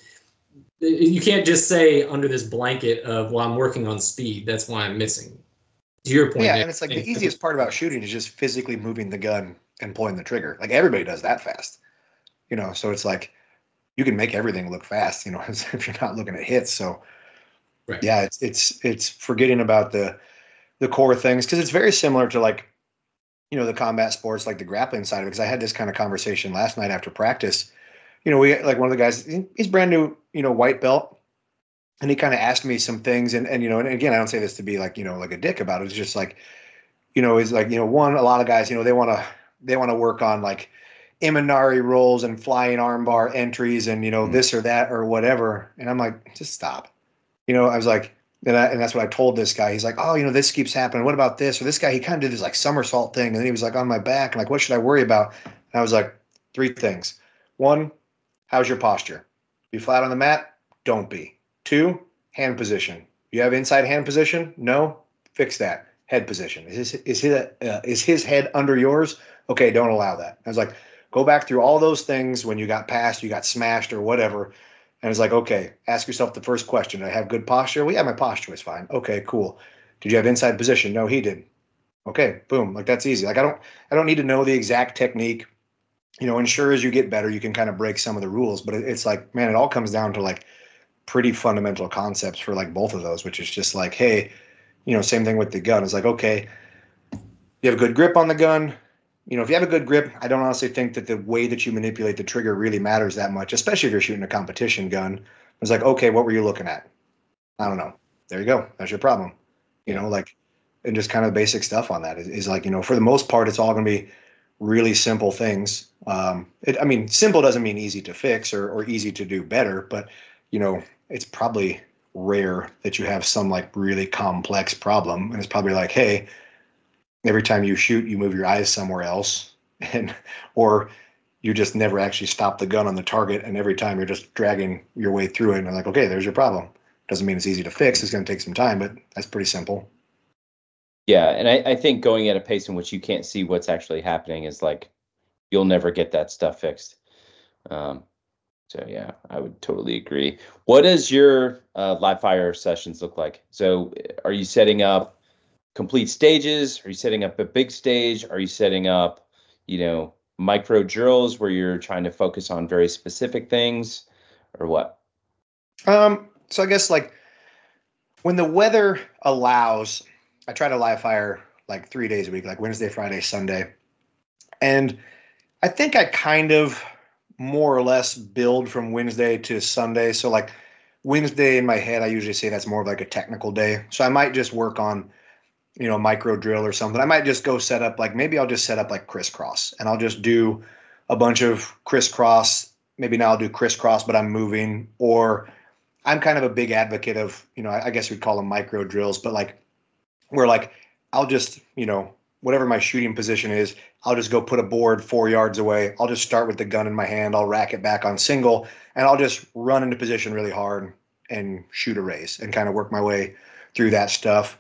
[SPEAKER 3] you can't just say under this blanket of, well, I'm working on speed, that's why I'm missing. To your point.
[SPEAKER 2] Yeah, and it's like the easiest part about shooting is just physically moving the gun and pulling the trigger. Like, everybody does that fast. So it's like you can make everything look fast, if you're not looking at hits. So
[SPEAKER 3] right.
[SPEAKER 2] Yeah, it's forgetting about the core things, because it's very similar to like, the combat sports, like the grappling side of it. Because I had this kind of conversation last night after practice. We like one of the guys, he's brand new, white belt, and he kind of asked me some things, and and again, I don't say this to be like like a dick about it. It's just like, is like, one, a lot of guys, they want to work on like Imanari rolls and flying armbar entries and this or that or whatever, and I'm like, just stop. I was like, and that's what I told this guy. He's like, oh, this keeps happening. What about this? Or this guy, he kind of did this like somersault thing, and then he was like on my back, and like, what should I worry about? And I was like, 3 things. 1, how's your posture? Be flat on the mat? Don't be. 2, hand position. You have inside hand position? No? Fix that. Head position. Is his head under yours? Okay, don't allow that. I was like, go back through all those things when you got passed, you got smashed or whatever. And it's like, okay, ask yourself the first question. Did I have good posture? Well, yeah, my posture was fine. Okay, cool. Did you have inside position? No, he did. Okay, boom. Like, that's easy. Like, I don't need to know the exact technique. And sure, as you get better, you can kind of break some of the rules. But it's like, man, it all comes down to like pretty fundamental concepts for like both of those, which is just like, hey, same thing with the gun. It's like, okay, you have a good grip on the gun. If you have a good grip, I don't honestly think that the way that you manipulate the trigger really matters that much, especially if you're shooting a competition gun. It's like, okay, what were you looking at? I don't know. There you go. That's your problem. Like, and just kind of basic stuff on that is like, for the most part, it's all going to be really simple things. Simple doesn't mean easy to fix or easy to do better, but, it's probably rare that you have some like really complex problem. And it's probably like, hey, every time you shoot, you move your eyes somewhere else, or you just never actually stop the gun on the target, and every time you're just dragging your way through it, and I'm like, okay, there's your problem. Doesn't mean it's easy to fix. It's going to take some time, but that's pretty simple.
[SPEAKER 1] Yeah, and I think going at a pace in which you can't see what's actually happening is like you'll never get that stuff fixed. So yeah, I would totally agree. What does your live fire sessions look like? So are you setting up complete stages? Are you setting up a big stage? Are you setting up, micro drills where you're trying to focus on very specific things, or what?
[SPEAKER 2] So I guess like when the weather allows, I try to live fire like 3 days a week, like Wednesday, Friday, Sunday. And I think I kind of more or less build from Wednesday to Sunday. So like Wednesday in my head, I usually say that's more of like a technical day. So I might just work on, micro drill or something. I might just go set up, like maybe I'll just set up like crisscross and I'll just do a bunch of crisscross. Maybe now I'll do crisscross, but I'm moving. Or I'm kind of a big advocate of, I guess we'd call them micro drills, but like where like I'll just, whatever my shooting position is, I'll just go put a board 4 yards away. I'll just start with the gun in my hand. I'll rack it back on single, and I'll just run into position really hard and shoot a raise and kind of work my way through that stuff.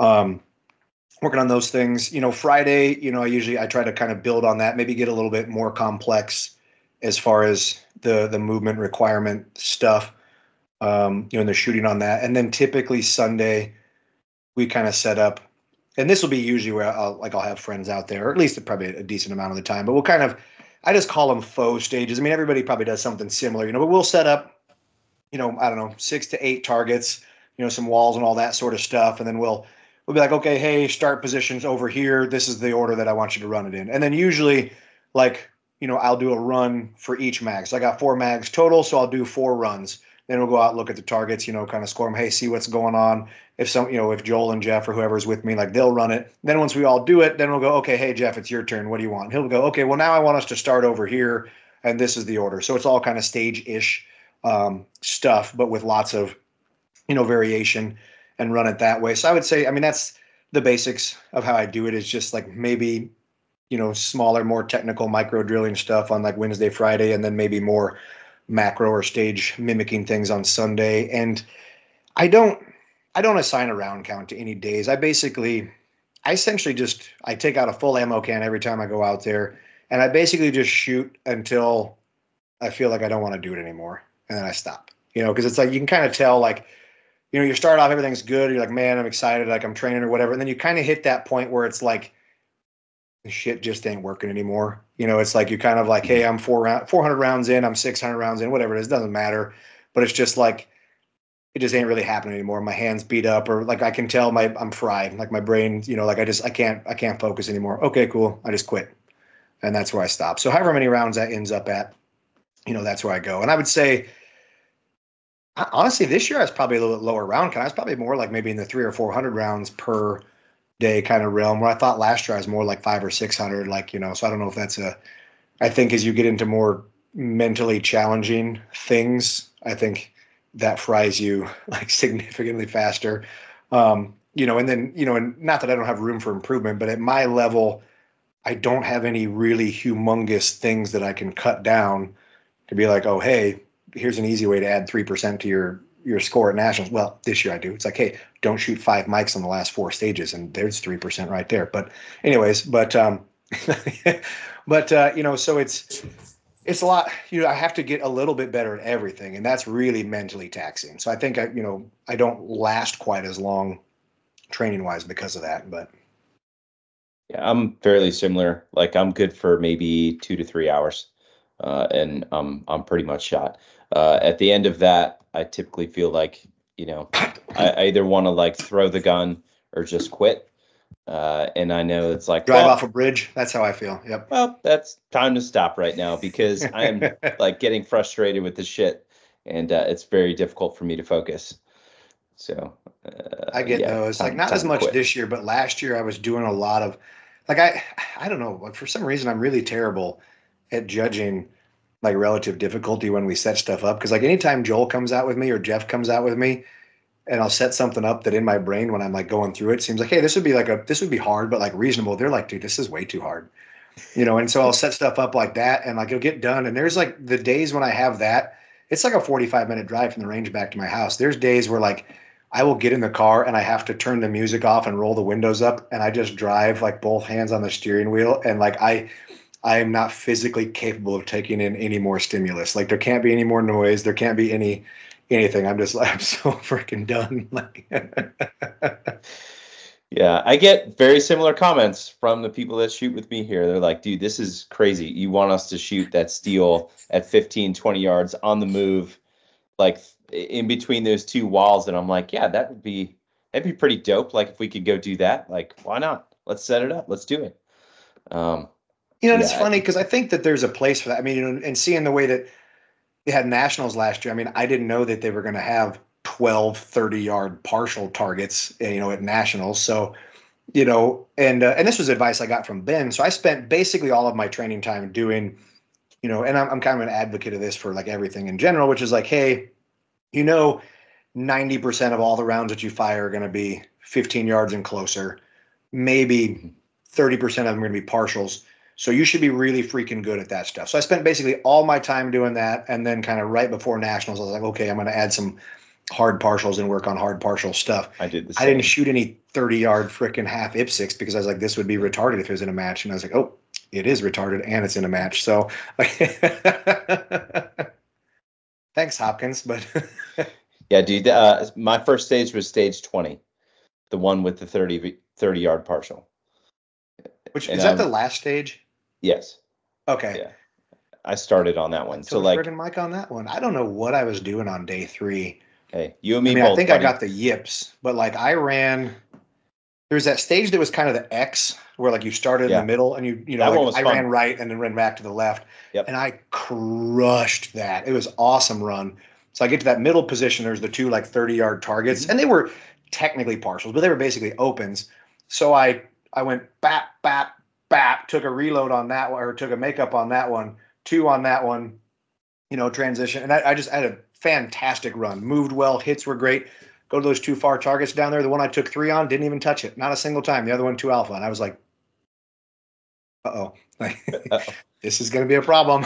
[SPEAKER 2] Working on those things. Friday, I try to kind of build on that, maybe get a little bit more complex as far as the movement requirement stuff, and the shooting on that. And then typically Sunday, we kind of set up, and this will be usually where I'll have friends out there, or at least probably a decent amount of the time, but I just call them faux stages. I mean, everybody probably does something similar, but we'll set up, I don't know, 6 to 8 targets, some walls and all that sort of stuff. And then we'll be like, okay, hey, start positions over here. This is the order that I want you to run it in. And then usually like, I'll do a run for each mag. So I got 4 mags total. So I'll do 4 runs. Then we'll go out and look at the targets, kind of score them. Hey, see what's going on. If if Joel and Jeff or whoever's with me, like they'll run it. Then once we all do it, then we'll go, okay, hey, Jeff, it's your turn. What do you want? He'll go, okay, well, now I want us to start over here. And this is the order. So it's all kind of stage-ish stuff, but with lots of, variation, and run it that way. So I would say, I mean, that's the basics of how I do it, is just like maybe, smaller, more technical micro drilling stuff on like Wednesday, Friday, and then maybe more macro or stage mimicking things on Sunday. And I don't assign a round count to any days. I essentially just, I take out a full ammo can every time I go out there, and I basically just shoot until I feel like I don't want to do it anymore. And then I stop, because it's like, you can kind of tell, like, you start off, everything's good. You're like, man, I'm excited. Like I'm training or whatever. And then you kind of hit that point where it's like, shit just ain't working anymore. It's like, you're kind of like, hey, I'm 400 rounds in, I'm 600 rounds in, whatever it is, doesn't matter. But it's just like, it just ain't really happening anymore. My hands beat up, or like I can tell I'm fried. Like my brain, like I can't focus anymore. Okay, cool. I just quit. And that's where I stop. So however many rounds that ends up at, that's where I go. And I would say, honestly, this year I was probably a little bit lower round count. I was probably more like maybe in the 300 or 400 rounds per day kind of realm, where I thought last year I was more like 500 or 600, like, so I don't know if that's I think as you get into more mentally challenging things, I think that fries you like significantly faster. And then, and not that I don't have room for improvement, but at my level, I don't have any really humongous things that I can cut down to be like, oh, hey, here's an easy way to add 3% to your score at nationals. Well, this year I do. It's like, hey, don't shoot 5 mics on the last 4 stages, and there's 3% right there. But anyways, so it's a lot. I have to get a little bit better at everything, and that's really mentally taxing. So I think I don't last quite as long training wise because of that. But
[SPEAKER 1] yeah, I'm fairly similar. Like I'm good for maybe 2 to 3 hours, and I'm pretty much shot. At the end of that, I typically feel like, I either want to like throw the gun or just quit. And I know it's like
[SPEAKER 2] drive off a bridge. That's how I feel. Yep.
[SPEAKER 1] Well, that's time to stop right now, because I'm like getting frustrated with this shit, and it's very difficult for me to focus. So
[SPEAKER 2] I get those. Like not as much this year, but last year I was doing a lot of, like I don't know, like for some reason I'm really terrible at judging like relative difficulty when we set stuff up. Because like anytime Joel comes out with me or Jeff comes out with me, and I'll set something up that in my brain when I'm like going through it seems like, hey, this would be hard, but like reasonable. They're like, dude, this is way too hard, and so I'll set stuff up like that, and like it'll get done. And there's like the days when I have that, it's like a 45-minute drive from the range back to my house. There's days where like I will get in the car and I have to turn the music off and roll the windows up, and I just drive like both hands on the steering wheel, and like I am not physically capable of taking in any more stimulus. Like there can't be any more noise. There can't be anything. I'm just like, I'm so freaking done. Like,
[SPEAKER 1] Yeah, I get very similar comments from the people that shoot with me here. They're like, dude, this is crazy. You want us to shoot that steel at 15, 20 yards on the move, like in between those two walls. And I'm like, yeah, that'd be pretty dope. Like if we could go do that, like, why not? Let's set it up. Let's do it.
[SPEAKER 2] It's funny because I think that there's a place for that. I mean, and seeing the way that they had nationals last year, I mean, I didn't know that they were going to have 12 30-yard partial targets, at nationals. So, and this was advice I got from Ben. So I spent basically all of my training time doing, and I'm kind of an advocate of this for like everything in general, which is like, hey, 90% of all the rounds that you fire are going to be 15 yards and closer. Maybe 30% of them are going to be partials. So you should be really freaking good at that stuff. So I spent basically all my time doing that. And then kind of right before nationals, I was like, okay, I'm going to add some hard partials and work on hard partial stuff.
[SPEAKER 1] I did the same.
[SPEAKER 2] I didn't shoot any 30-yard freaking half IPSCs because I was like, this would be retarded if it was in a match. And I was like, oh, it is retarded and it's in a match. So thanks, Hopkins. But
[SPEAKER 1] yeah, dude, my first stage was stage 20, the one with the 30-yard partial.
[SPEAKER 2] Which is that the last stage?
[SPEAKER 1] Yes.
[SPEAKER 2] Okay.
[SPEAKER 1] Yeah. I started on that one.
[SPEAKER 2] So like friggin' mic on that one. I don't know what I was doing on day 3.
[SPEAKER 1] Hey, you and me both.
[SPEAKER 2] I think buddy. I got the yips, but like I ran. There's that stage that was kind of the X where like you started in the middle and I ran right and then ran back to the left.
[SPEAKER 1] Yep.
[SPEAKER 2] And I crushed that. It was awesome run. So I get to that middle position. There's the two like 30-yard targets, and they were technically partials, but they were basically opens. So I went bap, bap, bap, took a reload on that one, or took a makeup on that one, 2 on that one, transition. And I just had a fantastic run. Moved well, hits were great. Go to those 2 far targets down there. The one I took 3 on, didn't even touch it. Not a single time. The other one, 2 alpha. And I was like, uh-oh. This is going to be a problem.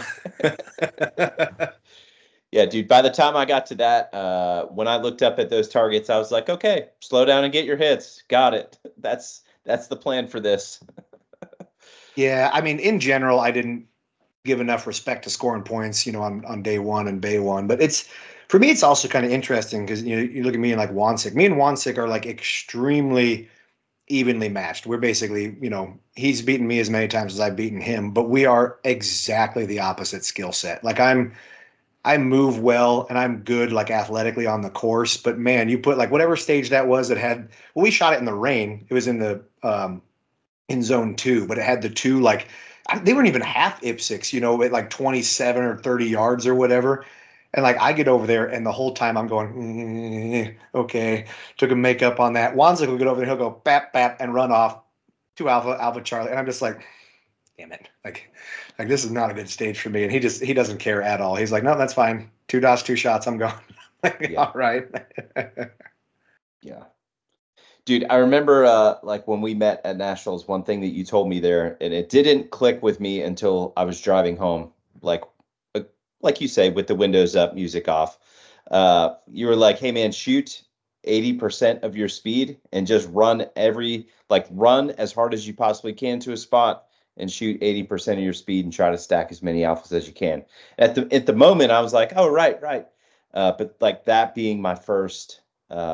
[SPEAKER 1] Yeah, dude, by the time I got to that, when I looked up at those targets, I was like, okay, slow down and get your hits. Got it. That's the plan for this.
[SPEAKER 2] Yeah, I mean, in general, I didn't give enough respect to scoring points, on day 1 and bay 1. But for me, it's also kind of interesting because, you look at me and like Wansik. Me and Wansik are like extremely evenly matched. We're basically, he's beaten me as many times as I've beaten him, but we are exactly the opposite skill set. Like I move well and I'm good like athletically on the course, but man, you put like whatever stage that was that had, well, we shot it in the rain. It was in the, in zone 2, but it had the 2, like they weren't even half IPSCs, at like 27 or 30 yards or whatever. And like I get over there and the whole time I'm going, okay, took a makeup on that. Wanzik will get over there, he'll go bap, bap, and run off 2 alpha Charlie. And I'm just like, damn it. Like this is not a good stage for me. And he doesn't care at all. He's like, no, that's fine. 2 dots, 2 shots, I'm going. All right.
[SPEAKER 1] Yeah. Dude, I remember like when we met at Nationals, one thing that you told me there, and it didn't click with me until I was driving home, like you say, with the windows up, music off. You were like, hey man, shoot 80% of your speed and just run as hard as you possibly can to a spot and shoot 80% of your speed and try to stack as many alphas as you can. At the moment, I was like, oh, right. But like that being my first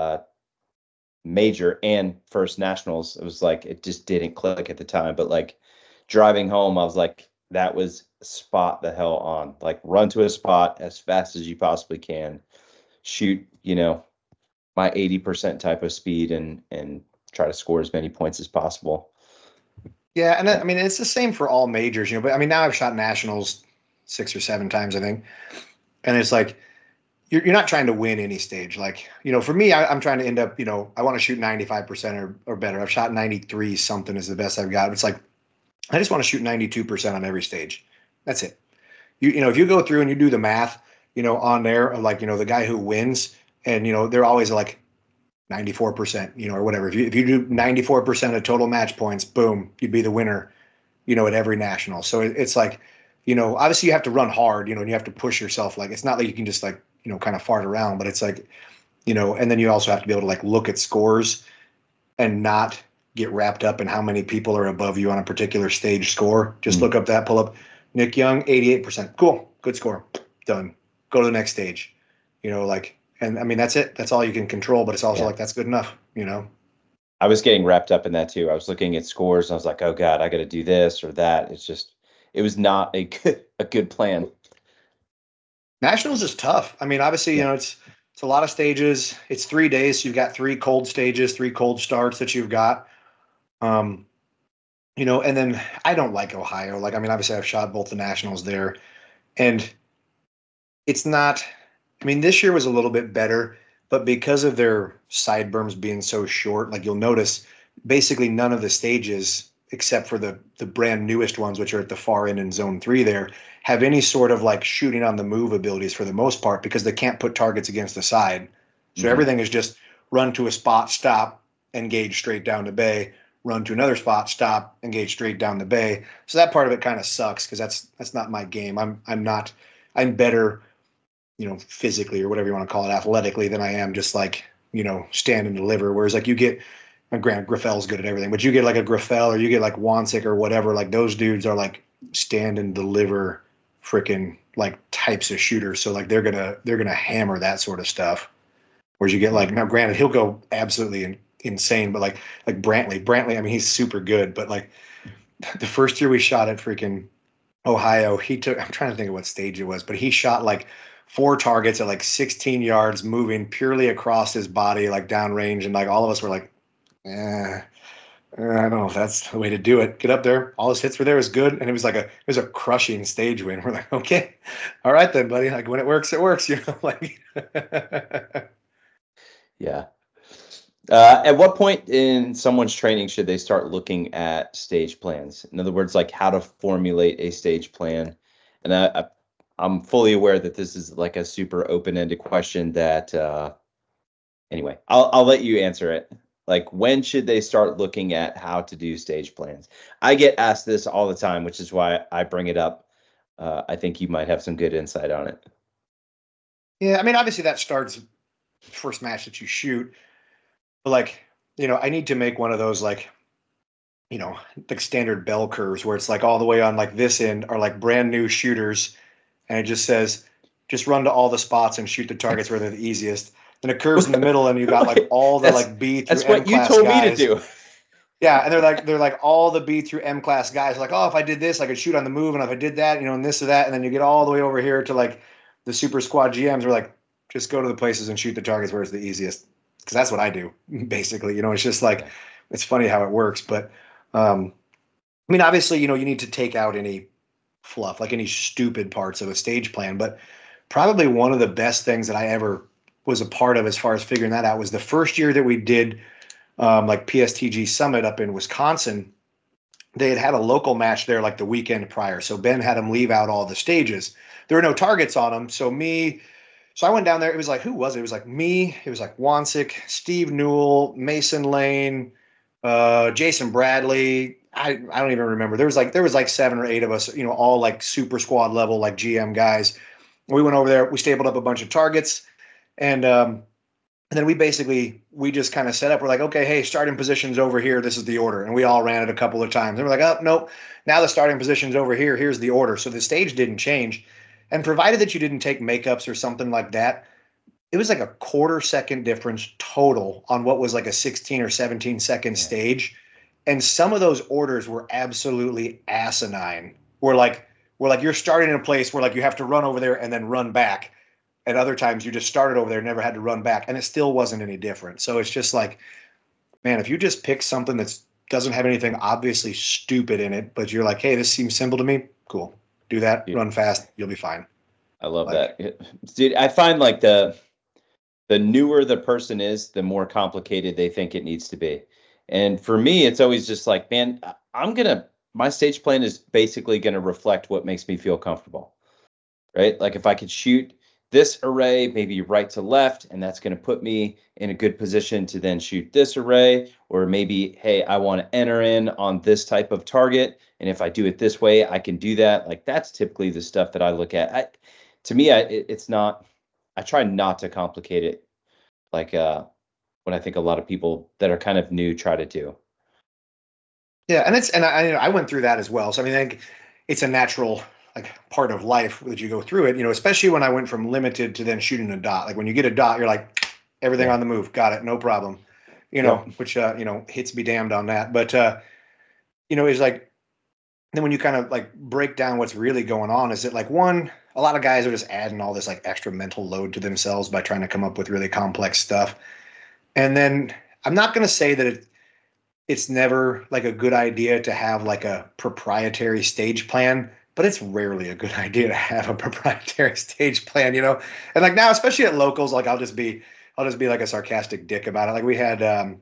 [SPEAKER 1] major and first nationals, it was like it just didn't click at the time. But like driving home, I was like, that was spot the hell on. Like run to a spot as fast as you possibly can, shoot, my 80% type of speed and try to score as many points as possible.
[SPEAKER 2] Yeah, and I mean it's the same for all majors, but I mean now I've shot nationals 6 or 7 times, I think, and it's like you're not trying to win any stage. Like for me, I'm trying to end up, I want to shoot 95% or better. I've shot 93 something is the best I've got. It's like I just want to shoot 92% on every stage. That's it. If you go through and you do the math, on there, like the guy who wins, and they're always like 94%, or whatever. If you do 94% of total match points, boom, you'd be the winner, at every national. So it's like, obviously you have to run hard, and you have to push yourself. Like, it's not like you can just like, kind of fart around, but it's like, and then you also have to be able to like look at scores and not get wrapped up in how many people are above you on a particular stage score. Just look up that, pull up Nick Young, 88%. Cool. Good score. Done. Go to the next stage. And I mean, that's it. That's all you can control, but it's also like, that's good enough,
[SPEAKER 1] I was getting wrapped up in that too. I was looking at scores and I was like, oh God, I got to do this or that. It was not a good plan.
[SPEAKER 2] Nationals is tough. I mean, obviously, it's a lot of stages. It's 3 days. So you've got 3 cold stages, 3 cold starts that you've got. And then I don't like Ohio. Like, I mean, obviously I've shot both the nationals there, and it's not, I mean, this year was a little bit better, but because of their side berms being so short, like you'll notice basically none of the stages, except for the brand newest ones, which are at the far end in zone 3 there, have any sort of like shooting on the move abilities for the most part, because they can't put targets against the side. So everything is just run to a spot, stop, engage straight down the bay, run to another spot, stop, engage straight down the bay. So that part of it kind of sucks, because that's not my game. I'm better, physically or whatever you want to call it, athletically, than I am just like, stand and deliver. Whereas like you get, Grant Graffel's good at everything, but you get like a Graffel or you get like Wansik or whatever, like those dudes are like stand and deliver freaking like types of shooters. So like they're gonna hammer that sort of stuff. Whereas you get like, now granted he'll go absolutely insane, but like Brantley, I mean, he's super good, but like the first year we shot at freaking Ohio, I'm trying to think of what stage it was, but he shot like 4 targets at like 16 yards, moving purely across his body, like downrange. And like all of us were like, I don't know if that's the way to do it. Get up there. All his hits were there. It was good. And it was a crushing stage win. We're like, okay, all right then, buddy. Like when it works, like.
[SPEAKER 1] Yeah. At what point in someone's training should they start looking at stage plans? In other words, like how to formulate a stage plan. And I'm fully aware that this is like a super open-ended question that, anyway, I'll let you answer it. Like, when should they start looking at how to do stage plans? I get asked this all the time, which is why I bring it up. I think you might have some good insight on it.
[SPEAKER 2] Yeah, I mean, obviously that starts first match that you shoot. But like, I need to make one of those like, like standard bell curves where it's like all the way on like this end are like brand new shooters, and it just says, just run to all the spots and shoot the targets where they're the easiest. Then it curves in the middle, and you got like all the like B through M class guys. That's what you told me to do. Yeah, and they're like all the B through M class guys. Like, oh, if I did this, I could shoot on the move, and if I did that, and this or that, and then you get all the way over here to like the super squad GMs. Are like, just go to the places and shoot the targets where it's the easiest, because that's what I do basically. It's just like, it's funny how it works, but I mean, obviously, you need to take out any fluff, like any stupid parts of a stage plan. But probably one of the best things that I ever was a part of as far as figuring that out was the first year that we did like PSTG Summit up in Wisconsin. They had a local match there like the weekend prior. So Ben had them leave out all the stages. There were no targets on them. So I went down there. It was like, who was it? It was like me. It was like Wansik, Steve Newell, Mason Lane, Jason Bradley. I don't even remember. There was like 7 or 8 of us, all like super squad level, like GM guys. We went over there. We stapled up a bunch of targets, and then we just kind of set up. We're like, okay, hey, starting position's over here. This is the order. And we all ran it a couple of times. And we're like, oh, nope. Now the starting position's over here. Here's the order. So the stage didn't change. And provided that you didn't take makeups or something like that, it was like a quarter-second difference total on what was like a 16 or 17-second stage. And some of those orders were absolutely asinine. We're like you're starting in a place where like you have to run over there and then run back. And other times you just started over there, never had to run back, and it still wasn't any different. So it's just like, man, if you just pick something that doesn't have anything obviously stupid in it, but you're like, hey, this seems simple to me, cool. Do that, run fast, you'll be fine.
[SPEAKER 1] I love that. Dude, I find like the newer the person is, the more complicated they think it needs to be. And for me, it's always just like, man, my stage plan is basically going to reflect what makes me feel comfortable, right? Like if I could shoot this array, maybe right to left, and that's going to put me in a good position to then shoot this array. Or maybe, hey, I want to enter in on this type of target, and if I do it this way, I can do that. Like, that's typically the stuff that I look at. To me, it's not, I try not to complicate it like what I think a lot of people that are kind of new try to do.
[SPEAKER 2] Yeah, and I went through that as well. So I mean, I think it's a natural like part of life that you go through it. Especially when I went from limited to then shooting a dot. Like when you get a dot, you're like everything on the move, got it, no problem. Which hits be damned on that. But it's like then when you kind of like break down what's really going on, is it like a lot of guys are just adding all this like extra mental load to themselves by trying to come up with really complex stuff. And then I'm not going to say that it's never like a good idea to have like a proprietary stage plan, but it's rarely a good idea to have a proprietary stage plan, And like now, especially at locals, like I'll just be like a sarcastic dick about it. Like we had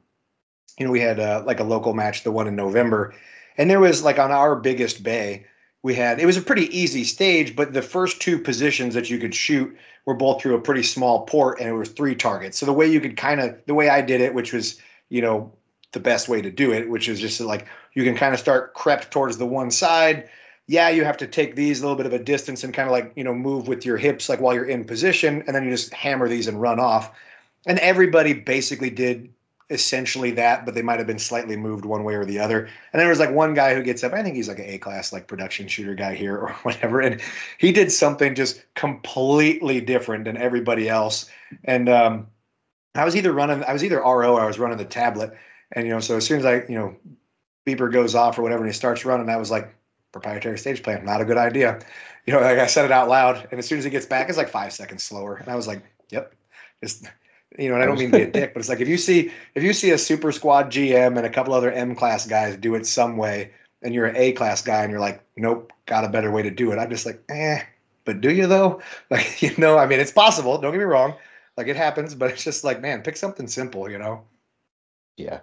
[SPEAKER 2] like a local match, the one in November, and there was like on our biggest bay, it was a pretty easy stage, but the first two positions that you could shoot were both through a pretty small port, and it was 3 targets. So the way I did it, which was, the best way to do it, which is just like you can kind of start crept towards the one side. Yeah, you have to take these a little bit of a distance and kind of like, move with your hips like while you're in position, and then you just hammer these and run off. And everybody basically did essentially that, but they might have been slightly moved one way or the other. And there was like one guy who gets up, I think he's like an A-class like production shooter guy here or whatever, and he did something just completely different than everybody else. And I was either RO or I was running the tablet. And, so as soon as beeper goes off or whatever, and he starts running, I was like, proprietary stage plan, not a good idea. Like I said it out loud. And as soon as he gets back, it's like 5 seconds slower. And I was like, yep. Just, and I don't mean to be a dick, but it's like, if you see a super squad GM and a couple other M-class guys do it some way, and you're an A-class guy and you're like, nope, got a better way to do it. I'm just like, but do you though? Like, I mean, it's possible. Don't get me wrong. Like it happens, but it's just like, man, pick something simple,
[SPEAKER 1] Yeah.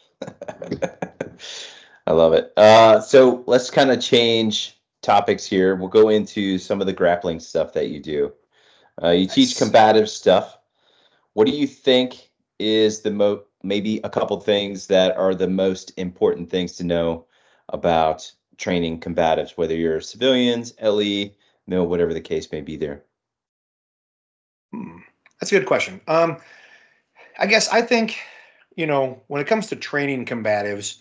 [SPEAKER 1] I love it. So let's kind of change topics here. We'll go into some of the grappling stuff that you do. You teach combative stuff. What do you think is maybe a couple things that are the most important things to know about training combatives, whether you're civilians, LE, MIL, whatever the case may be there?
[SPEAKER 2] That's a good question. I guess I think, when it comes to training combatives,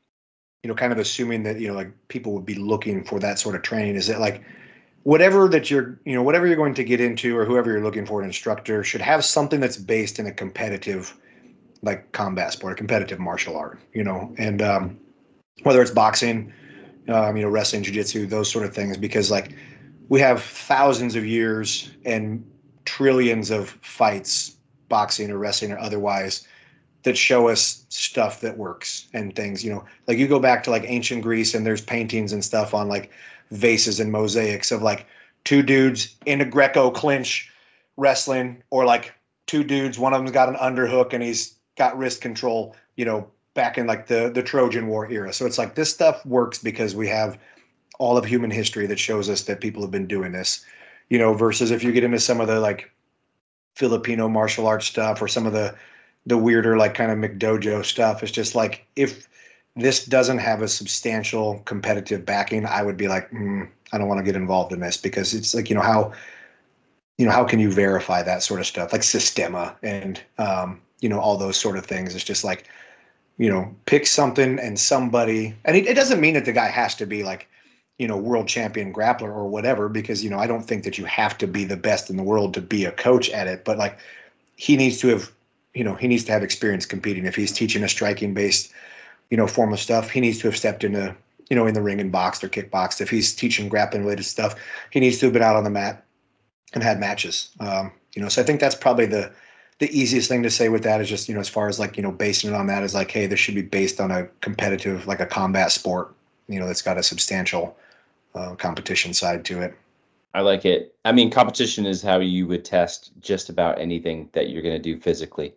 [SPEAKER 2] kind of assuming that, like people would be looking for that sort of training, is that like whatever you're going to get into or whoever you're looking for, an instructor should have something that's based in a competitive like combat sport, a competitive martial art, and whether it's boxing, wrestling, jiu-jitsu, those sort of things, because like we have thousands of years and trillions of fights, boxing or wrestling or otherwise, that show us stuff that works and things, like you go back to like ancient Greece and there's paintings and stuff on like vases and mosaics of like 2 dudes in a Greco clinch wrestling, or like 2 dudes, one of them's got an underhook and he's got wrist control, back in like the Trojan War era. So it's like this stuff works because we have all of human history that shows us that people have been doing this, versus if you get into some of the like Filipino martial arts stuff or some of the weirder like kind of McDojo stuff, it's just like if this doesn't have a substantial competitive backing, I would be like, I don't want to get involved in this, because it's like, how can you verify that sort of stuff, like Systema and all those sort of things. It's just like, pick something and somebody, and it doesn't mean that the guy has to be like, world champion grappler or whatever, because, I don't think that you have to be the best in the world to be a coach at it, but like he needs to have experience competing. If he's teaching a striking based, form of stuff, he needs to have stepped into, in the ring and boxed or kickboxed. If he's teaching grappling related stuff, he needs to have been out on the mat and had matches. So I think that's probably the easiest thing to say with that is just, as far as like, basing it on that is like, hey, this should be based on a competitive, like a combat sport, that's got a substantial competition side to it.
[SPEAKER 1] I like it. I mean, competition is how you would test just about anything that you're going to do physically.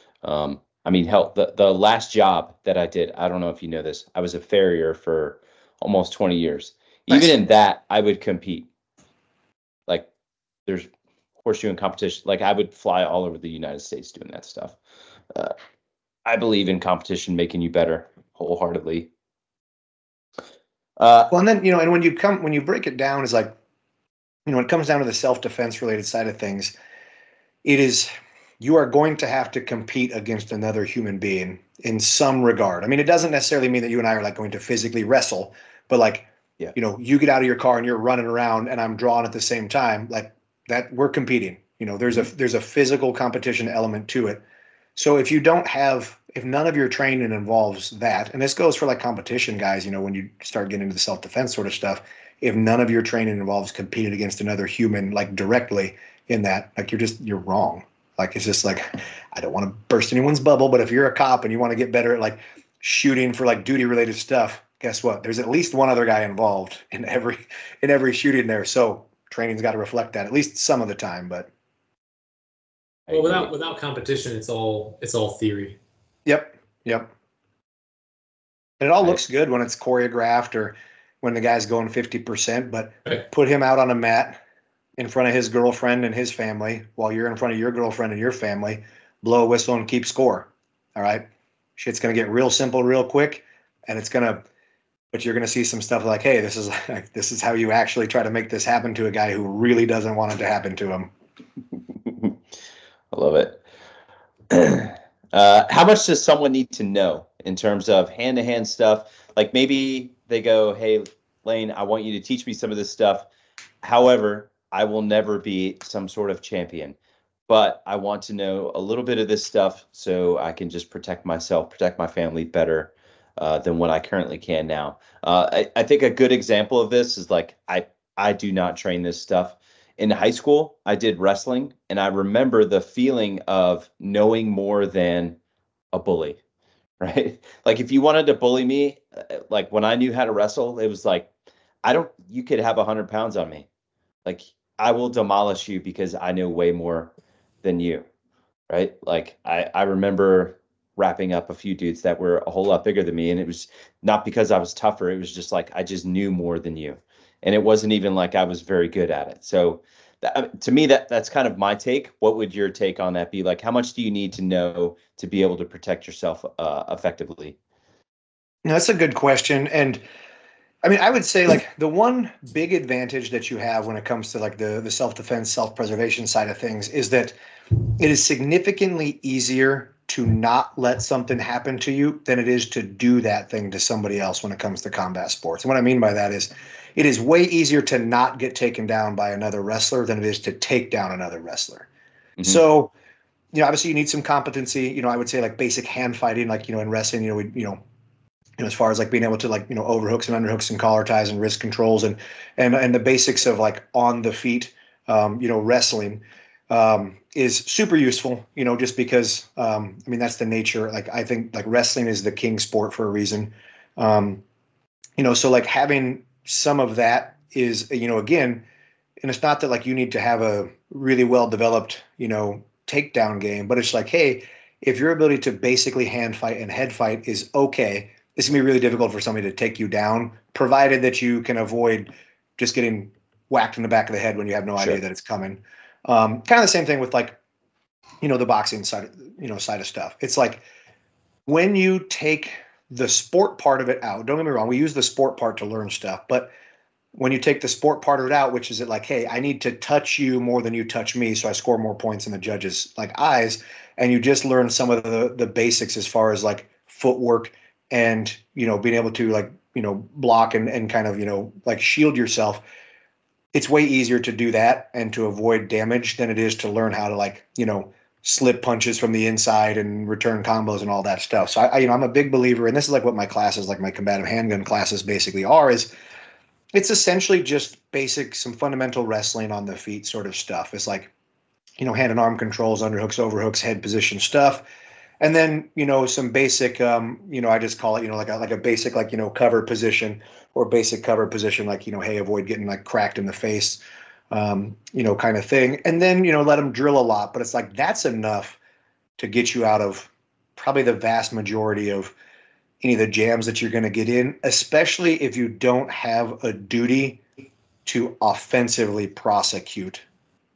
[SPEAKER 1] I mean, hell, the last job that I did, I don't know if you know this, I was a farrier for almost 20 years. Nice. Even in that, I would compete. Like, there's horseshoeing competition. Like I would fly all over the United States doing that stuff. I believe in competition making you better wholeheartedly.
[SPEAKER 2] Well, and then, and when you break it down, is like, when it comes down to the self-defense related side of things, you are going to have to compete against another human being in some regard. I mean, it doesn't necessarily mean that you and I are like going to physically wrestle, but like,
[SPEAKER 1] Yeah.
[SPEAKER 2] You get out of your car and you're running around and I'm drawing at the same time, like that we're competing. There's a physical competition element to it. So if none of your training involves that, and this goes for like competition guys, when you start getting into the self-defense sort of stuff, if none of your training involves competing against another human, like directly in that, like you're wrong. Like, it's just like, I don't want to burst anyone's bubble, but if you're a cop and you want to get better at like shooting for like duty related stuff, guess what? There's at least one other guy involved in every shooting there. So training's got to reflect that at least some of the time, but.
[SPEAKER 3] Well, without competition, it's all theory.
[SPEAKER 2] Yep. And it all looks good when it's choreographed or when the guy's going 50%, but put him out on a mat in front of his girlfriend and his family while you're in front of your girlfriend and your family, blow a whistle and keep score. All right. Shit's going to get real simple real quick, and but you're going to see some stuff like, hey, this is how you actually try to make this happen to a guy who really doesn't want it to happen to him.
[SPEAKER 1] I love it. How much does someone need to know in terms of hand-to-hand stuff? Like maybe they go, hey, Lane, I want you to teach me some of this stuff. However, I will never be some sort of champion, but I want to know a little bit of this stuff so I can just protect myself, protect my family better than what I currently can now. I think a good example of this is like I do not train this stuff. In high school, I did wrestling, and I remember the feeling of knowing more than a bully, right? Like if you wanted to bully me, like when I knew how to wrestle, it was like, you could have 100 pounds on me. Like I will demolish you because I know way more than you, right? Like I remember wrapping up a few dudes that were a whole lot bigger than me, and it was not because I was tougher. It was just like I just knew more than you, and it wasn't even like I was very good at it. So to me, that's kind of my take. What would your take on that be? Like, how much do you need to know to be able to protect yourself effectively?
[SPEAKER 2] That's a good question, and I mean, I would say like the one big advantage that you have when it comes to like the self-defense, self-preservation side of things is that it is significantly easier to not let something happen to you than it is to do that thing to somebody else when it comes to combat sports. And what I mean by that is it is way easier to not get taken down by another wrestler than it is to take down another wrestler. Mm-hmm. So, obviously you need some competency, I would say like basic hand fighting, like, in wrestling, as far as like being able to like, overhooks and underhooks and collar ties and wrist controls and the basics of like on the feet, wrestling is super useful, just because, that's the nature. Like, I think like wrestling is the king sport for a reason. So like having some of that is, again, and it's not that like you need to have a really well developed, takedown game, but it's like, hey, if your ability to basically hand fight and head fight is okay, it's gonna be really difficult for somebody to take you down, provided that you can avoid just getting whacked in the back of the head when you have no idea that it's coming. Kind of the same thing with like, the boxing side, side of stuff. It's like when you take the sport part of it out, don't get me wrong, we use the sport part to learn stuff, but when you take the sport part of it out, which is it like, hey, I need to touch you more than you touch me, so I score more points in the judges' like eyes, and you just learn some of the basics as far as like footwork and being able to like block and kind of like shield yourself. It's way easier to do that and to avoid damage than it is to learn how to like slip punches from the inside and return combos and all that stuff. So I'm a big believer, and this is like what my classes, like my combative handgun classes basically are, is it's essentially just basic, some fundamental wrestling on the feet sort of stuff. It's like, hand and arm controls, underhooks, overhooks, head position stuff. And then, some basic, I just call it, like a basic, like, cover position or basic cover position, like, hey, avoid getting like cracked in the face, kind of thing. And then, let them drill a lot. But it's like, that's enough to get you out of probably the vast majority of any of the jams that you're going to get in, especially if you don't have a duty to offensively prosecute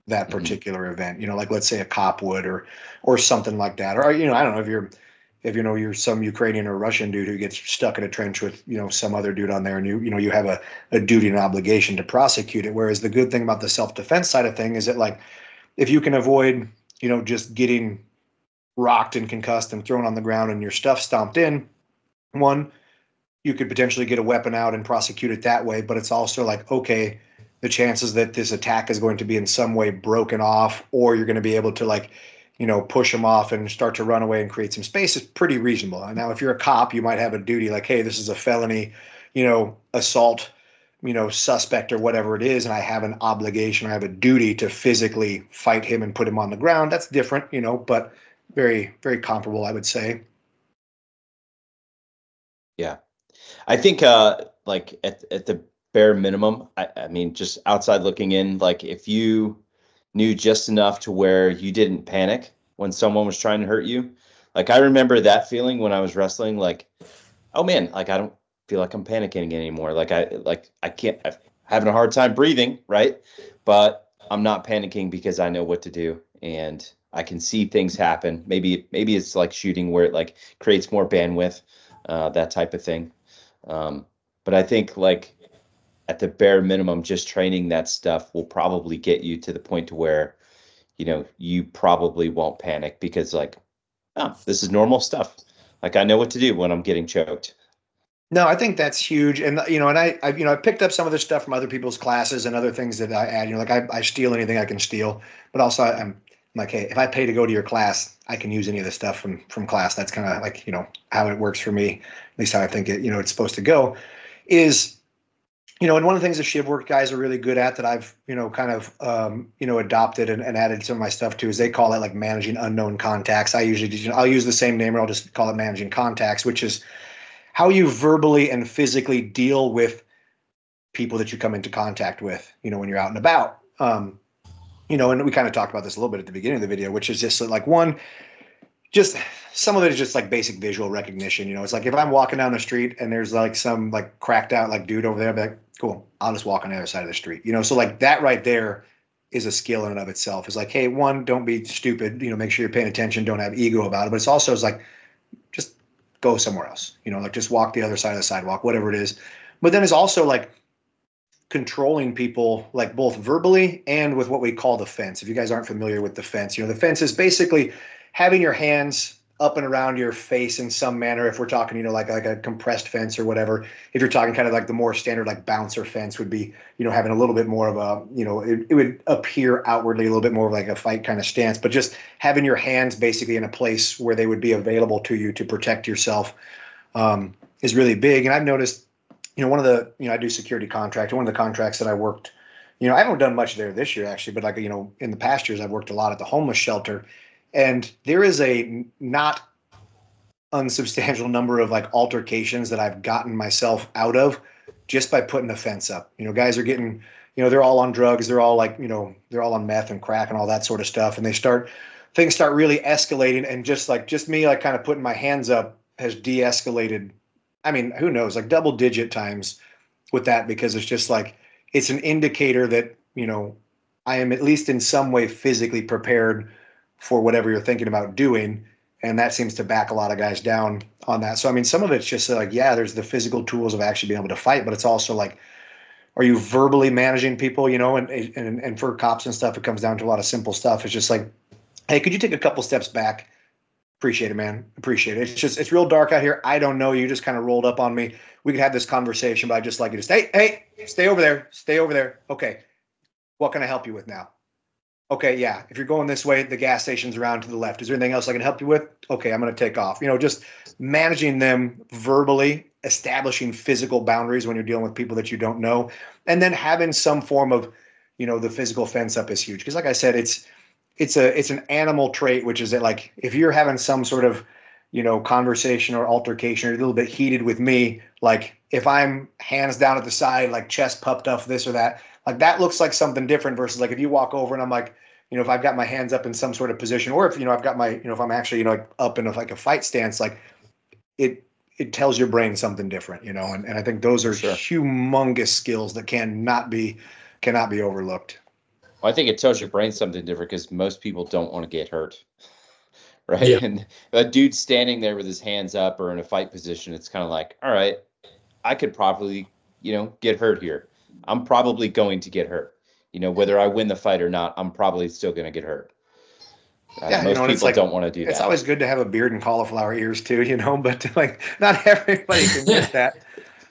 [SPEAKER 2] that particular event, like let's say a cop would, or something like that. Or, I don't know if you're some Ukrainian or Russian dude who gets stuck in a trench with, some other dude on there, and you have a duty and obligation to prosecute it. Whereas the good thing about the self-defense side of thing is that, like, if you can avoid, just getting rocked and concussed and thrown on the ground and your stuff stomped in, one, you could potentially get a weapon out and prosecute it that way. But it's also like, okay, the chances that this attack is going to be in some way broken off, or you're going to be able to, like, push them off and start to run away and create some space is pretty reasonable. And now if you're a cop, you might have a duty like, hey, this is a felony, assault, suspect or whatever it is, and I have an obligation, I have a duty to physically fight him and put him on the ground. That's different, but very, very comparable, I would say.
[SPEAKER 1] Yeah. I think like at the bare minimum, I mean, just outside looking in, like if you knew just enough to where you didn't panic when someone was trying to hurt you. Like I remember that feeling when I was wrestling, like, oh man, like I don't feel like I'm panicking anymore. Like I can't, I'm having a hard time breathing, right? But I'm not panicking because I know what to do and I can see things happen. Maybe it's like shooting where it like creates more bandwidth, that type of thing. But I think like at the bare minimum, just training that stuff will probably get you to the point to where, you probably won't panic because like, oh, this is normal stuff. Like I know what to do when I'm getting choked.
[SPEAKER 2] No, I think that's huge. And, and I picked up some of this stuff from other people's classes and other things that I add, like I steal anything I can steal, but also I'm like, hey, if I pay to go to your class, I can use any of the stuff from class. That's kind of like, how it works for me, at least how I think it, it's supposed to go is, and one of the things the shiv work guys are really good at that I've, kind of, adopted and added some of my stuff to is they call it like managing unknown contacts. I usually do, I'll use the same name or I'll just call it managing contacts, which is how you verbally and physically deal with people that you come into contact with, when you're out and about. And we kind of talked about this a little bit at the beginning of the video, which is just like one, just some of it is just like basic visual recognition. It's like if I'm walking down the street and there's like some like cracked out like dude over there, I'll be like, cool, I'll just walk on the other side of the street. So like that right there is a skill in and of itself. It's like, hey, one, don't be stupid, make sure you're paying attention, don't have ego about it. But it's also is like, just go somewhere else, like just walk the other side of the sidewalk, whatever it is. But then it's also like controlling people, like both verbally and with what we call the fence. If you guys aren't familiar with the fence, the fence is basically having your hands up and around your face in some manner. If we're talking, like a compressed fence or whatever, if you're talking kind of like the more standard, like bouncer fence would be, having a little bit more of a, it would appear outwardly a little bit more of like a fight kind of stance, but just having your hands basically in a place where they would be available to you to protect yourself, is really big. And I've noticed, one of the, I do security contract. One of the contracts that I worked, I haven't done much there this year actually, but like, in the past years, I've worked a lot at the homeless shelter. And there is a not unsubstantial number of like altercations that I've gotten myself out of just by putting a fence up. Guys are getting, they're all on drugs. They're all like, they're all on meth and crack and all that sort of stuff. And things start really escalating. And just me, like kind of putting my hands up has de-escalated. I mean, who knows, like double digit times with that, because it's just like, it's an indicator that, I am at least in some way physically prepared for whatever you're thinking about doing. And that seems to back a lot of guys down on that. So, I mean, some of it's just like, yeah, there's the physical tools of actually being able to fight, but it's also like, are you verbally managing people, and for cops and stuff, it comes down to a lot of simple stuff. It's just like, hey, could you take a couple steps back? Appreciate it, man. Appreciate it. It's real dark out here. I don't know. You just kind of rolled up on me. We could have this conversation, but I'd just like you to stay over there. Stay over there. Okay. What can I help you with now? Okay, yeah, if you're going this way, the gas station's around to the left. Is there anything else I can help you with? Okay, I'm going to take off. Just managing them verbally, establishing physical boundaries when you're dealing with people that you don't know, and then having some form of, the physical fence up is huge. Because like I said, it's an animal trait, which is that like if you're having some sort of, conversation or altercation or a little bit heated with me, like if I'm hands down at the side, like chest puffed up, this or that, like that looks like something different versus like if you walk over and I'm like, if I've got my hands up in some sort of position, or if, I've got my, if I'm actually, like up in like a fight stance, like it tells your brain something different, and I think those are humongous skills that cannot be overlooked.
[SPEAKER 1] Well, I think it tells your brain something different because most people don't want to get hurt. Right.
[SPEAKER 3] Yeah.
[SPEAKER 1] And a dude standing there with his hands up or in a fight position, it's kind of like, all right, I could probably, get hurt here. I'm probably going to get hurt. Whether I win the fight or not, I'm probably still going to get hurt.
[SPEAKER 2] Yeah,
[SPEAKER 1] Most
[SPEAKER 2] and it's
[SPEAKER 1] people
[SPEAKER 2] like,
[SPEAKER 1] don't want to do that.
[SPEAKER 2] It's always good to have a beard and cauliflower ears too, but like not everybody can get that.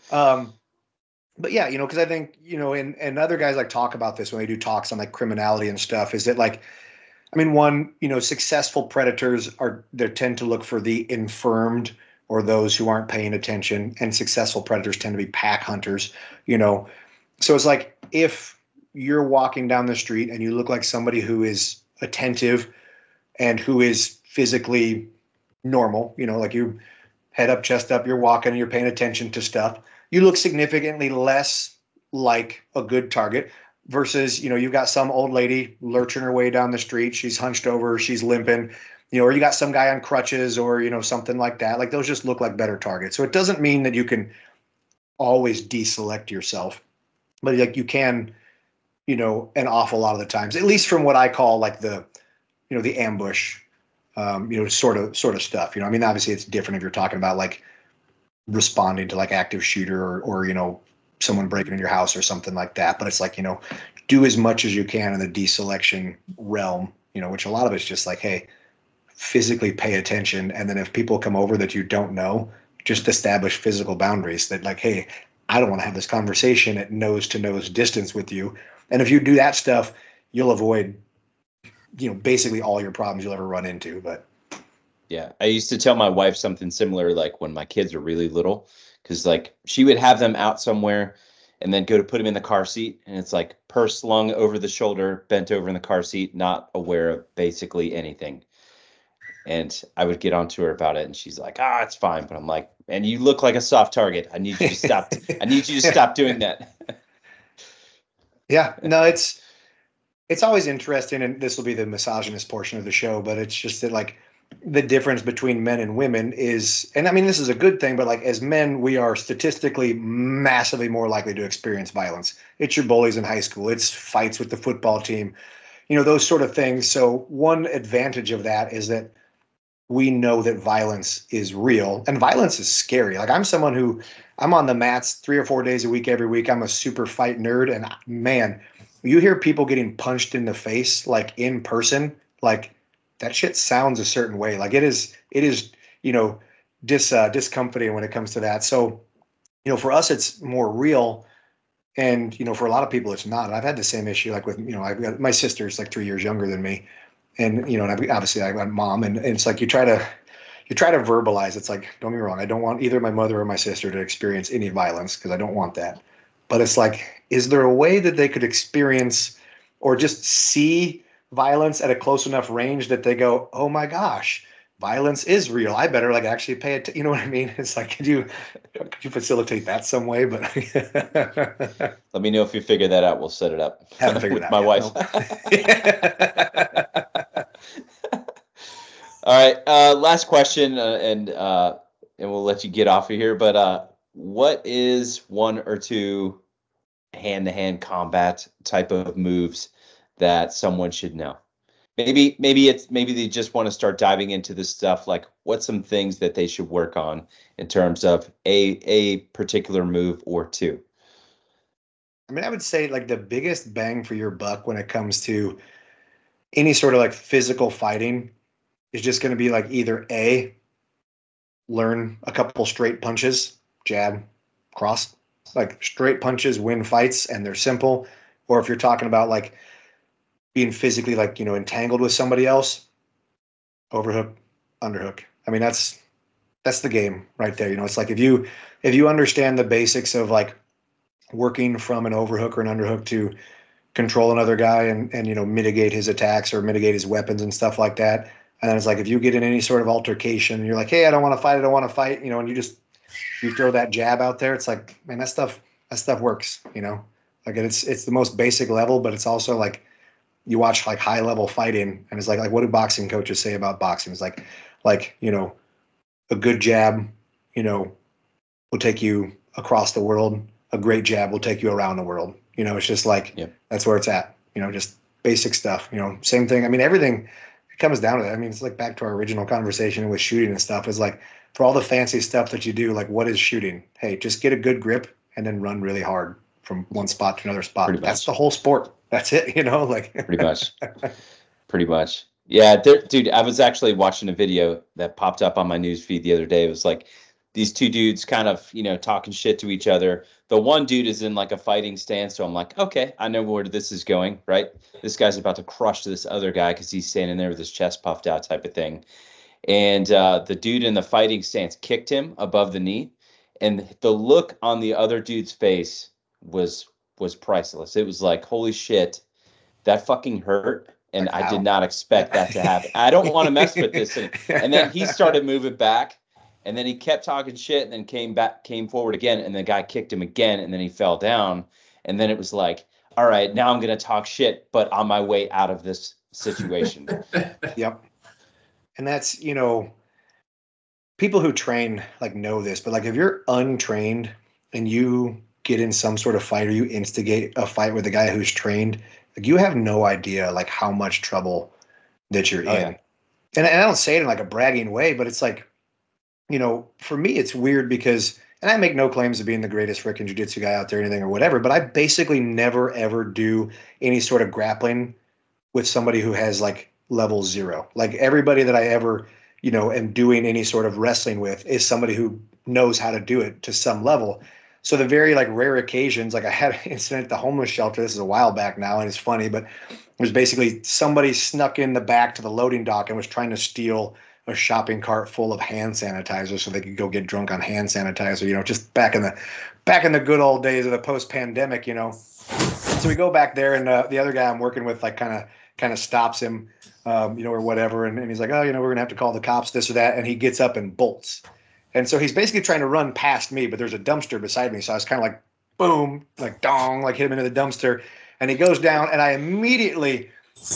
[SPEAKER 2] But yeah, because I think, and other guys like talk about this when they do talks on like criminality and stuff, is that like, I mean, one, successful predators they tend to look for the infirmed or those who aren't paying attention, and successful predators tend to be pack hunters, So it's like if you're walking down the street and you look like somebody who is attentive and who is physically normal, like you head up, chest up, you're walking and you're paying attention to stuff, you look significantly less like a good target versus, you've got some old lady lurching her way down the street. She's hunched over, she's limping, or you got some guy on crutches or, something like that. Like those just look like better targets. So it doesn't mean that you can always deselect yourself, but like you can, an awful lot of the times, at least from what I call like the ambush, sort of stuff. I mean, obviously it's different if you're talking about like responding to like active shooter or someone breaking in your house or something like that. But it's like, do as much as you can in the deselection realm, which a lot of it's just like, hey, physically pay attention. And then if people come over that you don't know, just establish physical boundaries that like, hey, I don't want to have this conversation at nose to nose distance with you. And if you do that stuff, you'll avoid basically all your problems you'll ever run into. But
[SPEAKER 1] yeah, I used to tell my wife something similar, like when my kids are really little, because like she would have them out somewhere and then go to put them in the car seat, and it's like purse slung over the shoulder, bent over in the car seat, not aware of basically anything. And I would get onto her about it, and she's like, it's fine. But I'm like, man, you look like a soft target. I need you to stop. I need you to stop doing that.
[SPEAKER 2] Yeah, no, it's always interesting, and this will be the misogynist portion of the show, but it's just that like the difference between men and women is, and I mean, this is a good thing, but like as men, we are statistically massively more likely to experience violence. It's your bullies in high school. It's fights with the football team, those sort of things. So one advantage of that is that we know that violence is real, and violence is scary. Like I'm on the mats 3 or 4 days a week, every week. I'm a super fight nerd. And man, you hear people getting punched in the face, like in person, like that shit sounds a certain way. Like it is, discomforting when it comes to that. So, for us, it's more real. And, for a lot of people, it's not. And I've had the same issue, like with, I've got my sister's like 3 years younger than me. And, and obviously I got mom, and it's like, you try to verbalize. It's like, don't get me wrong, I don't want either my mother or my sister to experience any violence, because I don't want that. But it's like, is there a way that they could experience or just see violence at a close enough range that they go, oh my gosh, violence is real. I better like actually pay it. You know what I mean? It's like, could you facilitate that some way? But
[SPEAKER 1] let me know if you figure that out. We'll set it up.
[SPEAKER 2] Haven't figured
[SPEAKER 1] with
[SPEAKER 2] it out
[SPEAKER 1] my
[SPEAKER 2] yet,
[SPEAKER 1] wife. All right. Last question, and we'll let you get off of here. But what is one or two hand-to-hand combat type of moves that someone should know? Maybe they just want to start diving into this stuff. Like, what's some things that they should work on in terms of a particular move or two?
[SPEAKER 2] I mean, I would say like the biggest bang for your buck when it comes to any sort of like physical fighting is just going to be like either A, learn a couple straight punches, jab, cross, like straight punches win fights, and they're simple. Or if you're talking about like being physically like, entangled with somebody else, overhook, underhook. I mean, that's the game right there. It's like if you understand the basics of like working from an overhook or an underhook to control another guy and mitigate his attacks or mitigate his weapons and stuff like that. And then it's like, if you get in any sort of altercation, you're like, hey, I don't want to fight, and you throw that jab out there. It's like, man, that stuff works, like it's the most basic level, but it's also like, you watch like high level fighting, and it's like what do boxing coaches say about boxing? It's like, a good jab, will take you across the world. A great jab will take you around the world. It's just like,
[SPEAKER 1] Yep.
[SPEAKER 2] That's where it's at. Just basic stuff, you know, same thing. I mean, everything comes down to that. I mean, it's like back to our original conversation with shooting and stuff is like, for all the fancy stuff that you do, like what is shooting? Hey, just get a good grip and then run really hard from one spot to another spot. That's the whole sport. That's it, you know, like
[SPEAKER 1] pretty much. Pretty much. Yeah, dude, I was actually watching a video that popped up on my news feed the other day. It was like these two dudes kind of, you know, talking shit to each other. The one dude is in like a fighting stance, so I'm like, okay, I know where this is going, right? This guy's about to crush this other guy because he's standing there with his chest puffed out type of thing. And the dude in the fighting stance kicked him above the knee, and the look on the other dude's face was priceless. It was like, holy shit, that fucking hurt. And like, I did not expect that to happen. I don't want to mess with this. And then he started moving back, and then he kept talking shit, and then came forward again, and the guy kicked him again, and then he fell down. And then it was like, all right, now I'm going to talk shit, but on my way out of this situation.
[SPEAKER 2] Yep. And that's, you know, people who train like know this, but like if you're untrained and you get in some sort of fight or you instigate a fight with a guy who's trained, like you have no idea like how much trouble that you're in. Yeah. And I don't say it in like a bragging way, but it's like, you know, for me, it's weird because, and I make no claims of being the greatest freaking jiu-jitsu guy out there or anything or whatever, but I basically never, ever do any sort of grappling with somebody who has like level 0. Like everybody that I ever, you know, am doing any sort of wrestling with is somebody who knows how to do it to some level. So the very like rare occasions, like I had an incident at the homeless shelter. This is a while back now, and it's funny, but it was basically somebody snuck in the back to the loading dock and was trying to steal a shopping cart full of hand sanitizer so they could go get drunk on hand sanitizer, you know, just back in the good old days of the post-pandemic, you know. So we go back there, and the other guy I'm working with like kind of stops him, you know, or whatever, and he's like, oh, you know, we're gonna have to call the cops, this or that, and he gets up and bolts. And so he's basically trying to run past me, but there's a dumpster beside me. So I was kind of like, boom, like dong, like hit him into the dumpster. And he goes down, and I immediately,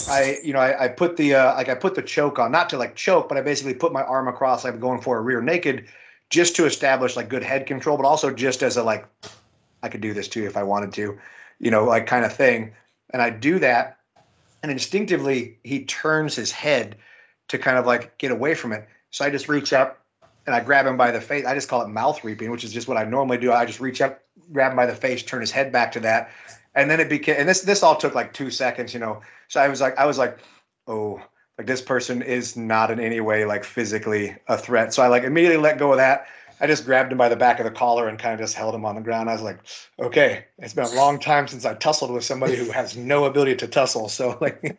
[SPEAKER 2] I put the I put the choke on, not to like choke, but I basically put my arm across, like going for a rear naked, just to establish like good head control, but also just as a like, I could do this too if I wanted to, you know, like kind of thing. And I do that, and instinctively he turns his head to kind of like get away from it. So I just reach up and I grab him by the face. I just call it mouth reaping, which is just what I normally do. I just reach up, grab him by the face, turn his head back to that. And then it became, and this all took like 2 seconds, you know. So I was like, oh, like this person is not in any way like physically a threat. So I like immediately let go of that. I just grabbed him by the back of the collar and kind of just held him on the ground. I was like, okay, it's been a long time since I tussled with somebody who has no ability to tussle. So like,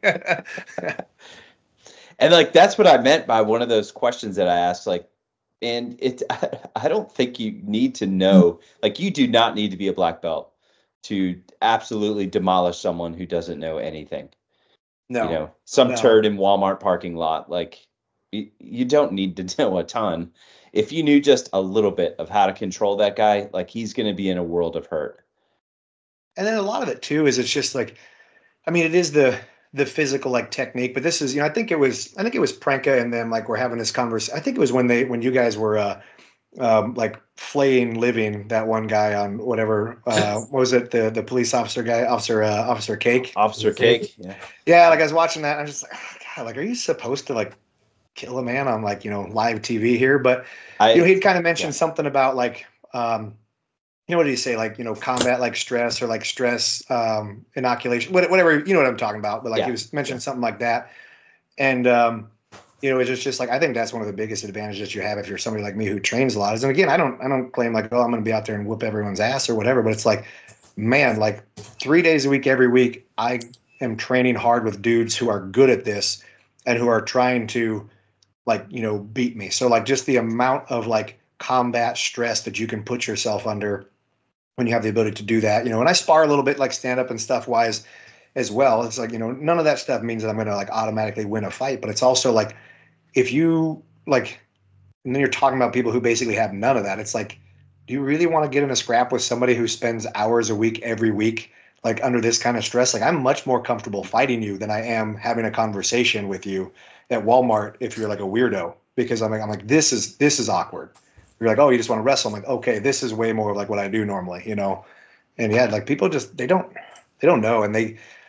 [SPEAKER 1] and like, that's what I meant by one of those questions that I asked, like, and I don't think you need to know, like, you do not need to be a black belt to absolutely demolish someone who doesn't know anything. No, you know, some turd in Walmart parking lot. Like, you don't need to know a ton. If you knew just a little bit of how to control that guy, like, he's going to be in a world of hurt.
[SPEAKER 2] And then a lot of it too is it's just like, I mean, it is the physical like technique, but this is, you know, I think it was Prenka and them like we're having this conversation. I think it was when you guys were like flaying living that one guy on whatever what was it, the police officer guy, officer Cake.
[SPEAKER 1] Officer Cake.
[SPEAKER 2] Yeah, like I was watching that and I'm just like, oh, God, like, are you supposed to like kill a man on like, you know, live TV here? But you know, he'd kind of mentioned something about like you know, what did he say? Like, you know, combat like stress or like stress inoculation, whatever, you know what I'm talking about. But like he was mentioning something like that. And, you know, it's just like, I think that's one of the biggest advantages you have if you're somebody like me who trains a lot. And again, I don't claim like, oh, I'm going to be out there and whoop everyone's ass or whatever. But it's like, man, like 3 days a week, every week, I am training hard with dudes who are good at this and who are trying to like, you know, beat me. So like just the amount of like combat stress that you can put yourself under when you have the ability to do that, you know, and I spar a little bit like stand up and stuff wise as well. It's like, you know, none of that stuff means that I'm going to like automatically win a fight, but it's also like, if you like, and then you're talking about people who basically have none of that. It's like, do you really want to get in a scrap with somebody who spends hours a week, every week, like under this kind of stress? Like I'm much more comfortable fighting you than I am having a conversation with you at Walmart if you're like a weirdo, because I'm like, this is awkward. You're like, oh, you just want to wrestle. I'm like, okay, this is way more of like what I do normally, you know? And yeah, like people just, they don't know. And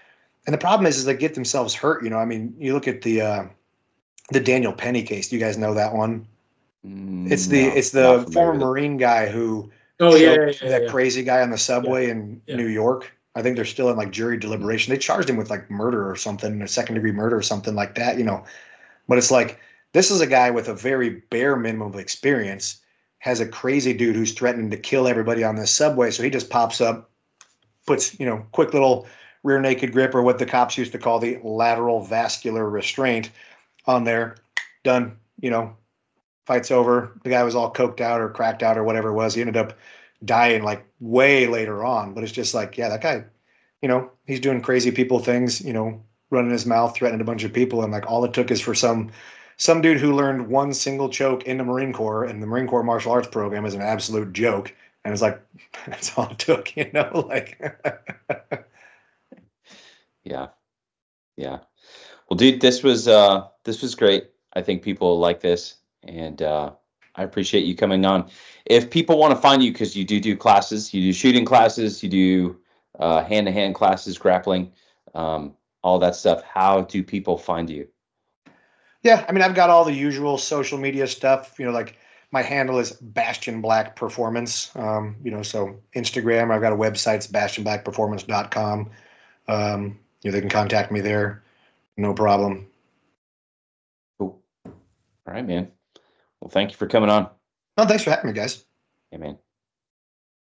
[SPEAKER 2] And the problem is they get themselves hurt. You know, I mean, you look at the Daniel Penny case. Do you guys know that one? It's
[SPEAKER 1] No,
[SPEAKER 2] it's
[SPEAKER 1] not
[SPEAKER 2] the
[SPEAKER 1] familiar
[SPEAKER 2] former
[SPEAKER 1] with it.
[SPEAKER 2] Marine guy who
[SPEAKER 3] Oh yeah,
[SPEAKER 2] choked
[SPEAKER 3] yeah,
[SPEAKER 2] that
[SPEAKER 3] yeah.
[SPEAKER 2] crazy guy on the subway in
[SPEAKER 3] Yeah.
[SPEAKER 2] New York. I think they're still in like jury deliberation. They charged him with like murder or something, or second degree murder or something like that, you know. But it's like this is a guy with a very bare minimum of experience, has a crazy dude who's threatening to kill everybody on this subway. So he just pops up, puts, you know, quick little rear naked grip, or what the cops used to call the lateral vascular restraint on there. Done, you know, fight's over. The guy was all coked out or cracked out or whatever it was. He ended up dying like way later on. But it's just like, yeah, that guy, you know, he's doing crazy people things, you know, running his mouth, threatening a bunch of people. And like all it took is for some dude who learned one single choke in the Marine Corps, and the Marine Corps martial arts program is an absolute joke. And it's like, that's all it took, you know, like.
[SPEAKER 1] Yeah. Yeah. Well, dude, this was great. I think people will like this, and I appreciate you coming on. If people want to find you, because you do classes, you do shooting classes, you do hand-to-hand classes, grappling, all that stuff. How do people find you?
[SPEAKER 2] Yeah, I mean, I've got all the usual social media stuff. You know, like my handle is Bastion Black Performance. You know, so Instagram. I've got a website, it's bastionblackperformance.com. You know, they can contact me there, no problem.
[SPEAKER 1] Cool. All right, man. Well, thank you for coming on.
[SPEAKER 2] No, thanks for having me, guys.
[SPEAKER 1] Hey, man.